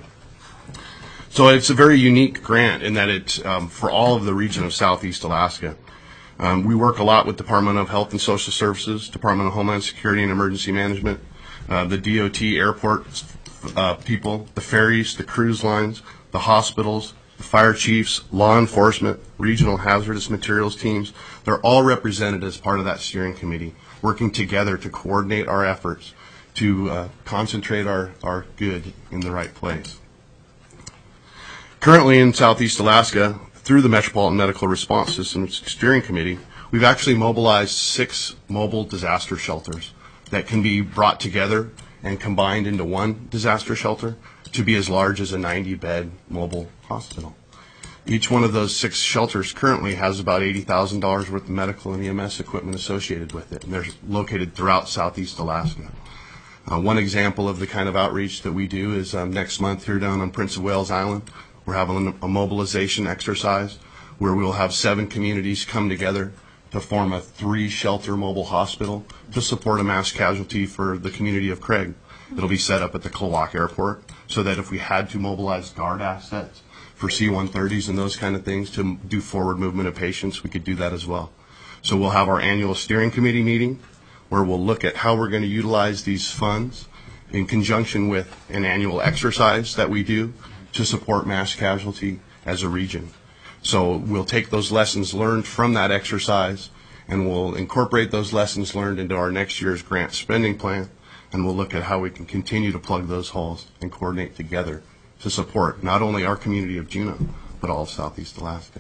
So it's a very unique grant in that it's um, for all of the region of Southeast Alaska. Um, we work a lot with Department of Health and Social Services, Department of Homeland Security and Emergency Management, uh, the D O T airport uh, people, the ferries, the cruise lines, the hospitals, the fire chiefs, law enforcement, regional hazardous materials teams. They're all represented as part of that steering committee, working together to coordinate our efforts to uh, concentrate our, our good in the right place. Currently in Southeast Alaska, through the Metropolitan Medical Response Systems Steering Committee, we've actually mobilized six mobile disaster shelters that can be brought together and combined into one disaster shelter to be as large as a ninety bed mobile hospital. Each one of those six shelters currently has about eighty thousand dollars worth of medical and E M S equipment associated with it, and they're located throughout Southeast Alaska. Uh, one example of the kind of outreach that we do is um, next month here down on Prince of Wales Island, we're having a mobilization exercise where we'll have seven communities come together to form a three-shelter mobile hospital to support a mass casualty for the community of Craig. It'll be set up at the Klawock Airport so that if we had to mobilize guard assets for C one thirties and those kind of things to do forward movement of patients, we could do that as well. So we'll have our annual steering committee meeting where we'll look at how we're going to utilize these funds in conjunction with an annual exercise that we do to support mass casualty as a region. So we'll take those lessons learned from that exercise and we'll incorporate those lessons learned into our next year's grant spending plan, and we'll look at how we can continue to plug those holes and coordinate together to support not only our community of Juneau, but all of Southeast Alaska.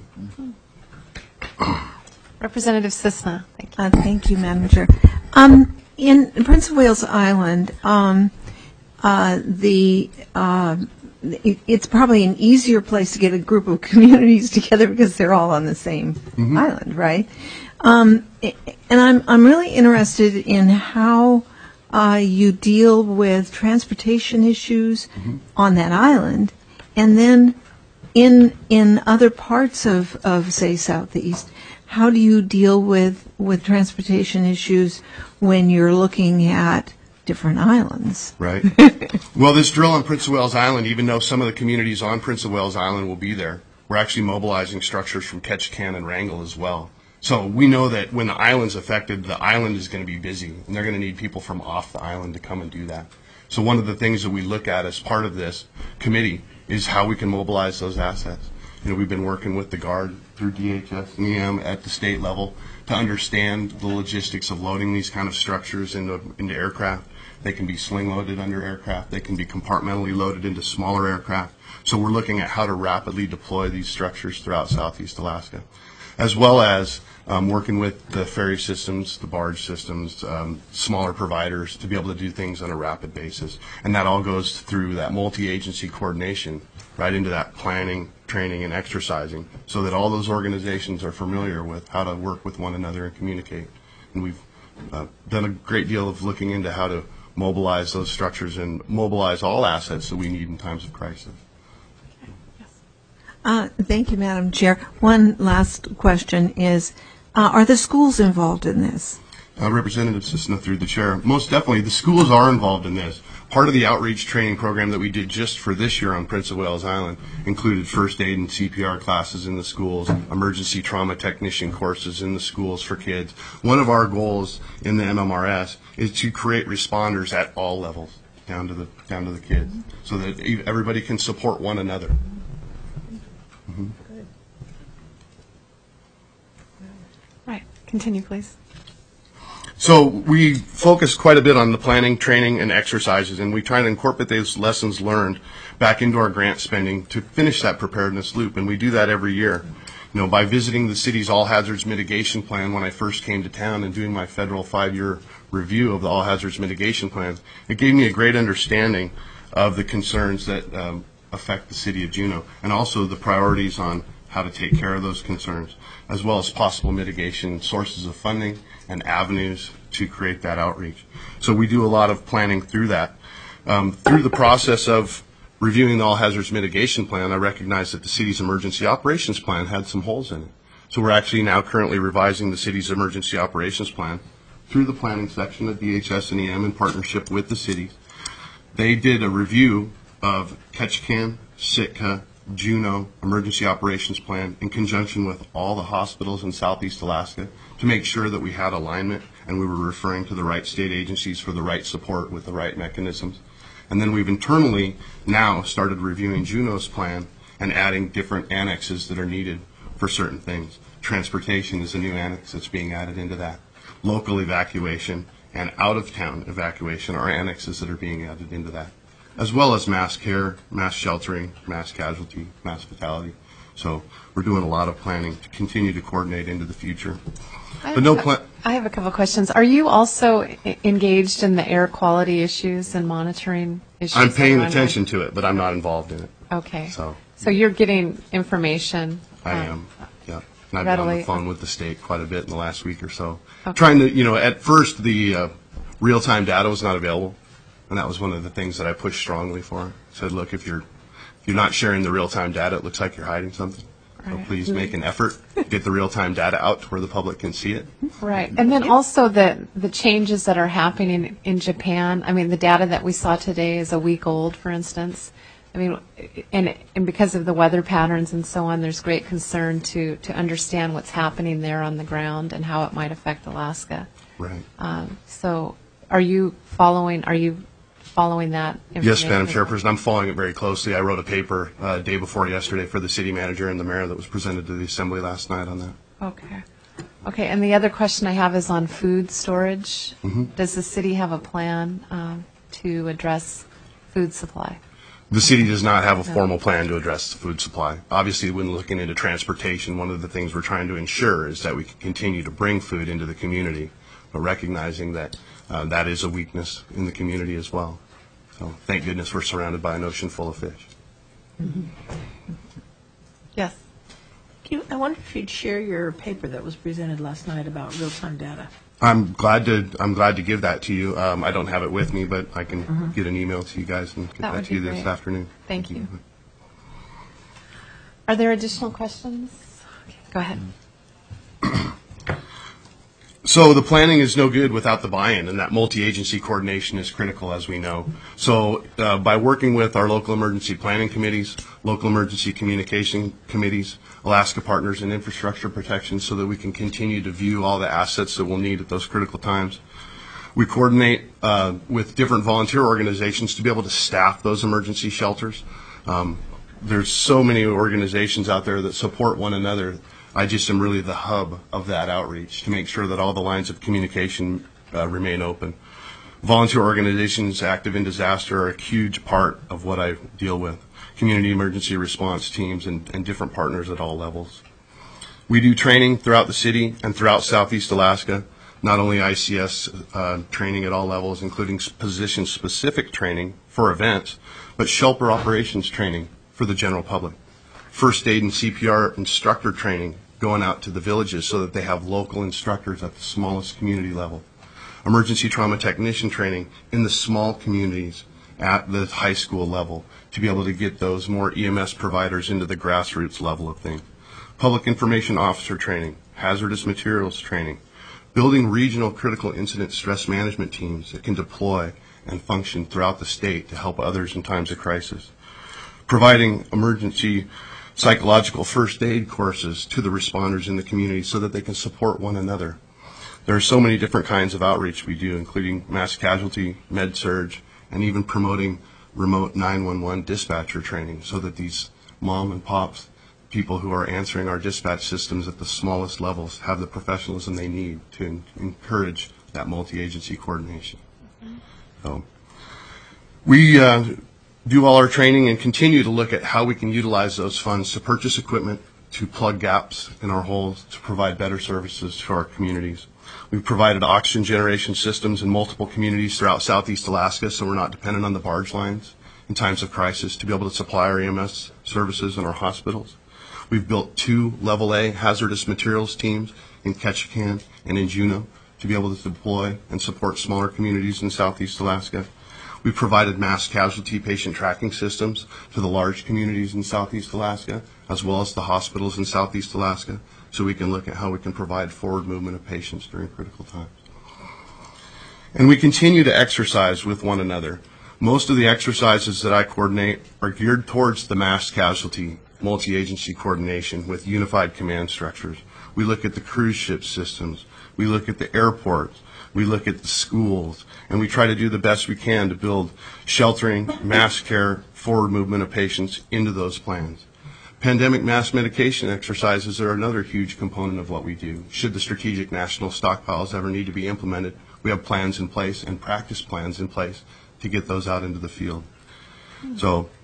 Mm-hmm. Representative Cisna, thank you. Uh, thank you, Madam Chair. Um, in Prince of Wales Island, um, uh, the uh, it, it's probably an easier place to get a group of communities together because they're all on the same mm-hmm. island, right? Um, and I'm I'm really interested in how uh, you deal with transportation issues mm-hmm. on that island, and then in in other parts of, of say Southeast. How do you deal with, with transportation issues when you're looking at different islands? Right. Well, this drill on Prince of Wales Island, even though some of the communities on Prince of Wales Island will be there, we're actually mobilizing structures from Ketchikan and Wrangell as well. So we know that when the island's affected, the island is going to be busy, and they're going to need people from off the island to come and do that. So one of the things that we look at as part of this committee is how we can mobilize those assets. You know, we've been working with the Guard through D H S and E M at the state level to understand the logistics of loading these kind of structures into, into aircraft. They can be sling loaded under aircraft. They can be compartmentally loaded into smaller aircraft. So we're looking at how to rapidly deploy these structures throughout Southeast Alaska, as well as um, working with the ferry systems, the barge systems, um, smaller providers to be able to do things on a rapid basis. And that all goes through that multi-agency coordination right into that planning, training, and exercising so that all those organizations are familiar with how to work with one another and communicate. And we've uh, done a great deal of looking into how to mobilize those structures and mobilize all assets that we need in times of crisis. Uh, thank you, Madam Chair. One last question is, uh, are the schools involved in this? Uh, Representative Cisna, through the chair. Most definitely, the schools are involved in this. Part of the outreach training program that we did just for this year on Prince of Wales Island included first aid and C P R classes in the schools, emergency trauma technician courses in the schools for kids. One of our goals in the M M R S is to create responders at all levels, down to the down to the kids, so that everybody can support one another. Mm-hmm. Right. Continue, please. So we focus quite a bit on the planning, training, and exercises, and we try to incorporate those lessons learned back into our grant spending to finish that preparedness loop, and we do that every year. You know, by visiting the city's all hazards mitigation plan when I first came to town and doing my federal five-year review of the all hazards mitigation plans, it gave me a great understanding of the concerns that um, affect the city of Juneau, and also the priorities on how to take care of those concerns, as well as possible mitigation sources of funding and avenues to create that outreach. So we do a lot of planning through that. Um, through the process of reviewing the all hazards mitigation plan, I recognized that the city's emergency operations plan had some holes in it. So we're actually now currently revising the city's emergency operations plan through the planning section of D H S and E M in partnership with the cities. They did a review of Ketchikan, Sitka, Juneau emergency operations plan in conjunction with all the hospitals in Southeast Alaska to make sure that we had alignment and we were referring to the right state agencies for the right support with the right mechanisms. And then we've internally now started reviewing Juneau's plan and adding different annexes that are needed for certain things. Transportation is a new annex that's being added into that. Local evacuation and out-of-town evacuation are annexes that are being added into that, as well as mass care, mass sheltering, mass casualty, mass fatality. So we're doing a lot of planning to continue to coordinate into the future. I But no have, plan. I have a couple of questions. Are you also e- engaged in the air quality issues and monitoring issues? I'm that paying are attention to it, but I'm not involved in it. Okay. So So you're getting information. I um, am, yeah. And I've been on readily- the phone with the state quite a bit in the last week or so. Okay. Trying to, you know, at first the uh, real-time data was not available, and that was one of the things that I pushed strongly for. Said, look, if you're if you're not sharing the real-time data, it looks like you're hiding something. So Right. please make an effort, get the real-time data out to where the public can see it. Right. And then also the, the changes that are happening in Japan. I mean, the data that we saw today is a week old, for instance. I mean, and, and because of the weather patterns and so on, there's great concern to, to understand what's happening there on the ground and how it might affect Alaska. Right. Um, so are you following, are you following that information? Yes, Madam Chairperson, I'm following it very closely. I wrote a paper uh, day before yesterday for the city manager and the mayor that was presented to the assembly last night on that. Okay. Okay, and the other question I have is on food storage. Mhm. Does the city have a plan um, to address food supply? The city does not have a No. formal plan to address the food supply. Obviously, when looking into transportation, one of the things we're trying to ensure is that we can continue to bring food into the community, but recognizing that uh, that is a weakness in the community as well. So thank goodness we're surrounded by an ocean full of fish. Yes. Can you- I wonder if you'd share your paper that was presented last night about real-time data. I'm glad to I'm glad to give that to you. Um, I don't have it with me, but I can Mhm. get an email to you guys and get That that, would to you be this great. afternoon. Thank you. Are there additional questions? Okay, go ahead. So the planning is no good without the buy-in, and that multi-agency coordination is critical, as we know. So uh, by working with our local emergency planning committees, local emergency communication committees, Alaska Partners and Infrastructure Protection, so that we can continue to view all the assets that we'll need at those critical times. We coordinate uh, with different volunteer organizations to be able to staff those emergency shelters. Um, there's so many organizations out there that support one another. I just am really the hub of that outreach to make sure that all the lines of communication uh, remain open. Volunteer organizations active in disaster are a huge part of what I deal with. Community emergency response teams and, and different partners at all levels. We do training throughout the city and throughout Southeast Alaska, not only I C S uh, training at all levels, including position-specific training for events, but shelter operations training for the general public. First aid and C P R instructor training going out to the villages so that they have local instructors at the smallest community level. Emergency trauma technician training in the small communities at the high school level to be able to get those more E M S providers into the grassroots level of things. Public information officer training, hazardous materials training, building regional critical incident stress management teams that can deploy and function throughout the state to help others in times of crisis. Providing emergency psychological first aid courses to the responders in the community so that they can support one another. There are so many different kinds of outreach we do, including mass casualty, med surge, and even promoting remote nine one one dispatcher training so that these mom and pops, people who are answering our dispatch systems at the smallest levels, have the professionalism they need to en- encourage that multi-agency coordination. So we uh, do all our training and continue to look at how we can utilize those funds to purchase equipment, to plug gaps in our holes, to provide better services to our communities. We've provided oxygen generation systems in multiple communities throughout Southeast Alaska, so we're not dependent on the barge lines in times of crisis to be able to supply our E M S services in our hospitals. We've built two level A hazardous materials teams in Ketchikan and in Juneau to be able to deploy and support smaller communities in Southeast Alaska. We've provided mass casualty patient tracking systems to the large communities in Southeast Alaska, as well as the hospitals in Southeast Alaska, so we can look at how we can provide forward movement of patients during critical times. And we continue to exercise with one another. Most of the exercises that I coordinate are geared towards the mass casualty multi-agency coordination with unified command structures. We look at the cruise ship systems. We look at the airports. We look at the schools, and we try to do the best we can to build sheltering, mass care, forward movement of patients into those plans. Pandemic mass medication exercises are another huge component of what we do. Should the strategic national stockpiles ever need to be implemented, we have plans in place and practice plans in place to get those out into the field. So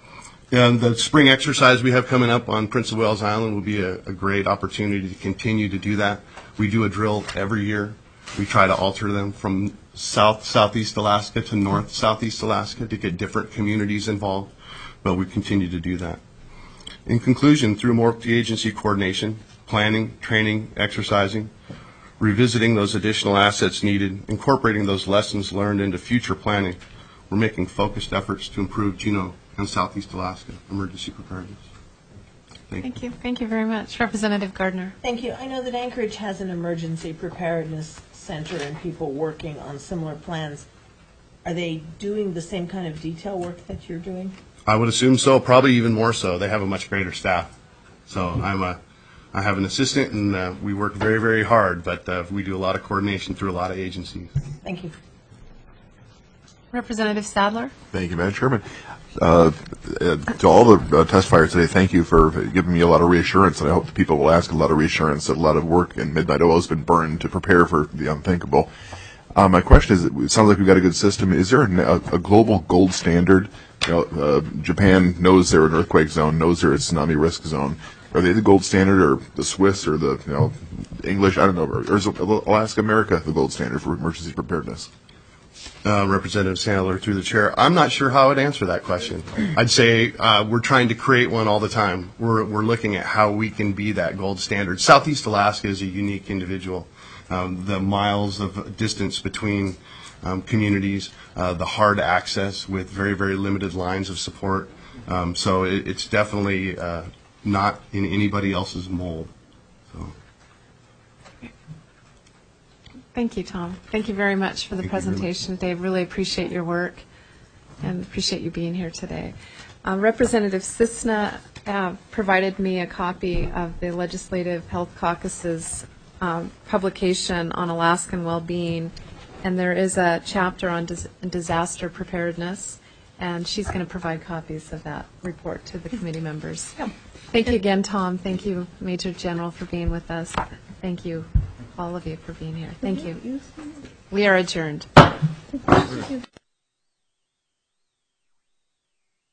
And the spring exercise we have coming up on Prince of Wales Island will be a, a great opportunity to continue to do that. We do a drill every year. We try to alter them from south southeast Alaska to north southeast Alaska to get different communities involved, but we continue to do that. In conclusion, through multi-agency coordination, planning, training, exercising, revisiting those additional assets needed, incorporating those lessons learned into future planning, we're making focused efforts to improve Juneau and Southeast Alaska emergency preparedness. Thank, Thank you. Thank you very much. Representative Gardner. Thank you. I know that Anchorage has an emergency preparedness center and people working on similar plans. Are they doing the same kind of detail work that you're doing? I would assume so, probably even more so. They have a much greater staff. So I'm a, I have an assistant, and uh, we work very, very hard, but uh, we do a lot of coordination through a lot of agencies. Thank you. Representative Sadler. Thank you, Madam Chairman. Uh, uh, to all the uh, testifiers today, thank you for giving me a lot of reassurance, and I hope the people will ask a lot of reassurance that a lot of work in midnight oil has been burned to prepare for the unthinkable. Uh, my question is, it sounds like we've got a good system. Is there a, a global gold standard? You know, uh, Japan knows they're an earthquake zone, knows they're a tsunami risk zone. Are they the gold standard, or the Swiss, or the you know English? I don't know. Or, or is Alaska America the gold standard for emergency preparedness? Uh, Representative Sandler, through the chair, I'm not sure how I would answer that question. I'd say uh, we're trying to create one all the time. We're we're looking at how we can be that gold standard. Southeast Alaska is a unique individual. Um, the miles of distance between um, communities, uh, the hard access with very, very limited lines of support. Um, so it, it's definitely uh, not in anybody else's mold. So. Thank you, Tom. Thank you very much for the Thank presentation today. Really appreciate your work and appreciate you being here today. Uh, Representative Cisna uh, provided me a copy of the Legislative Health Caucus's um, publication on Alaskan well-being, and there is a chapter on dis disaster preparedness, and she's going to provide copies of that report to the committee members. Yeah. Thank you again, Tom. Thank you, Major General, for being with us. Thank you, all of you, for being here. Thank you. We are adjourned.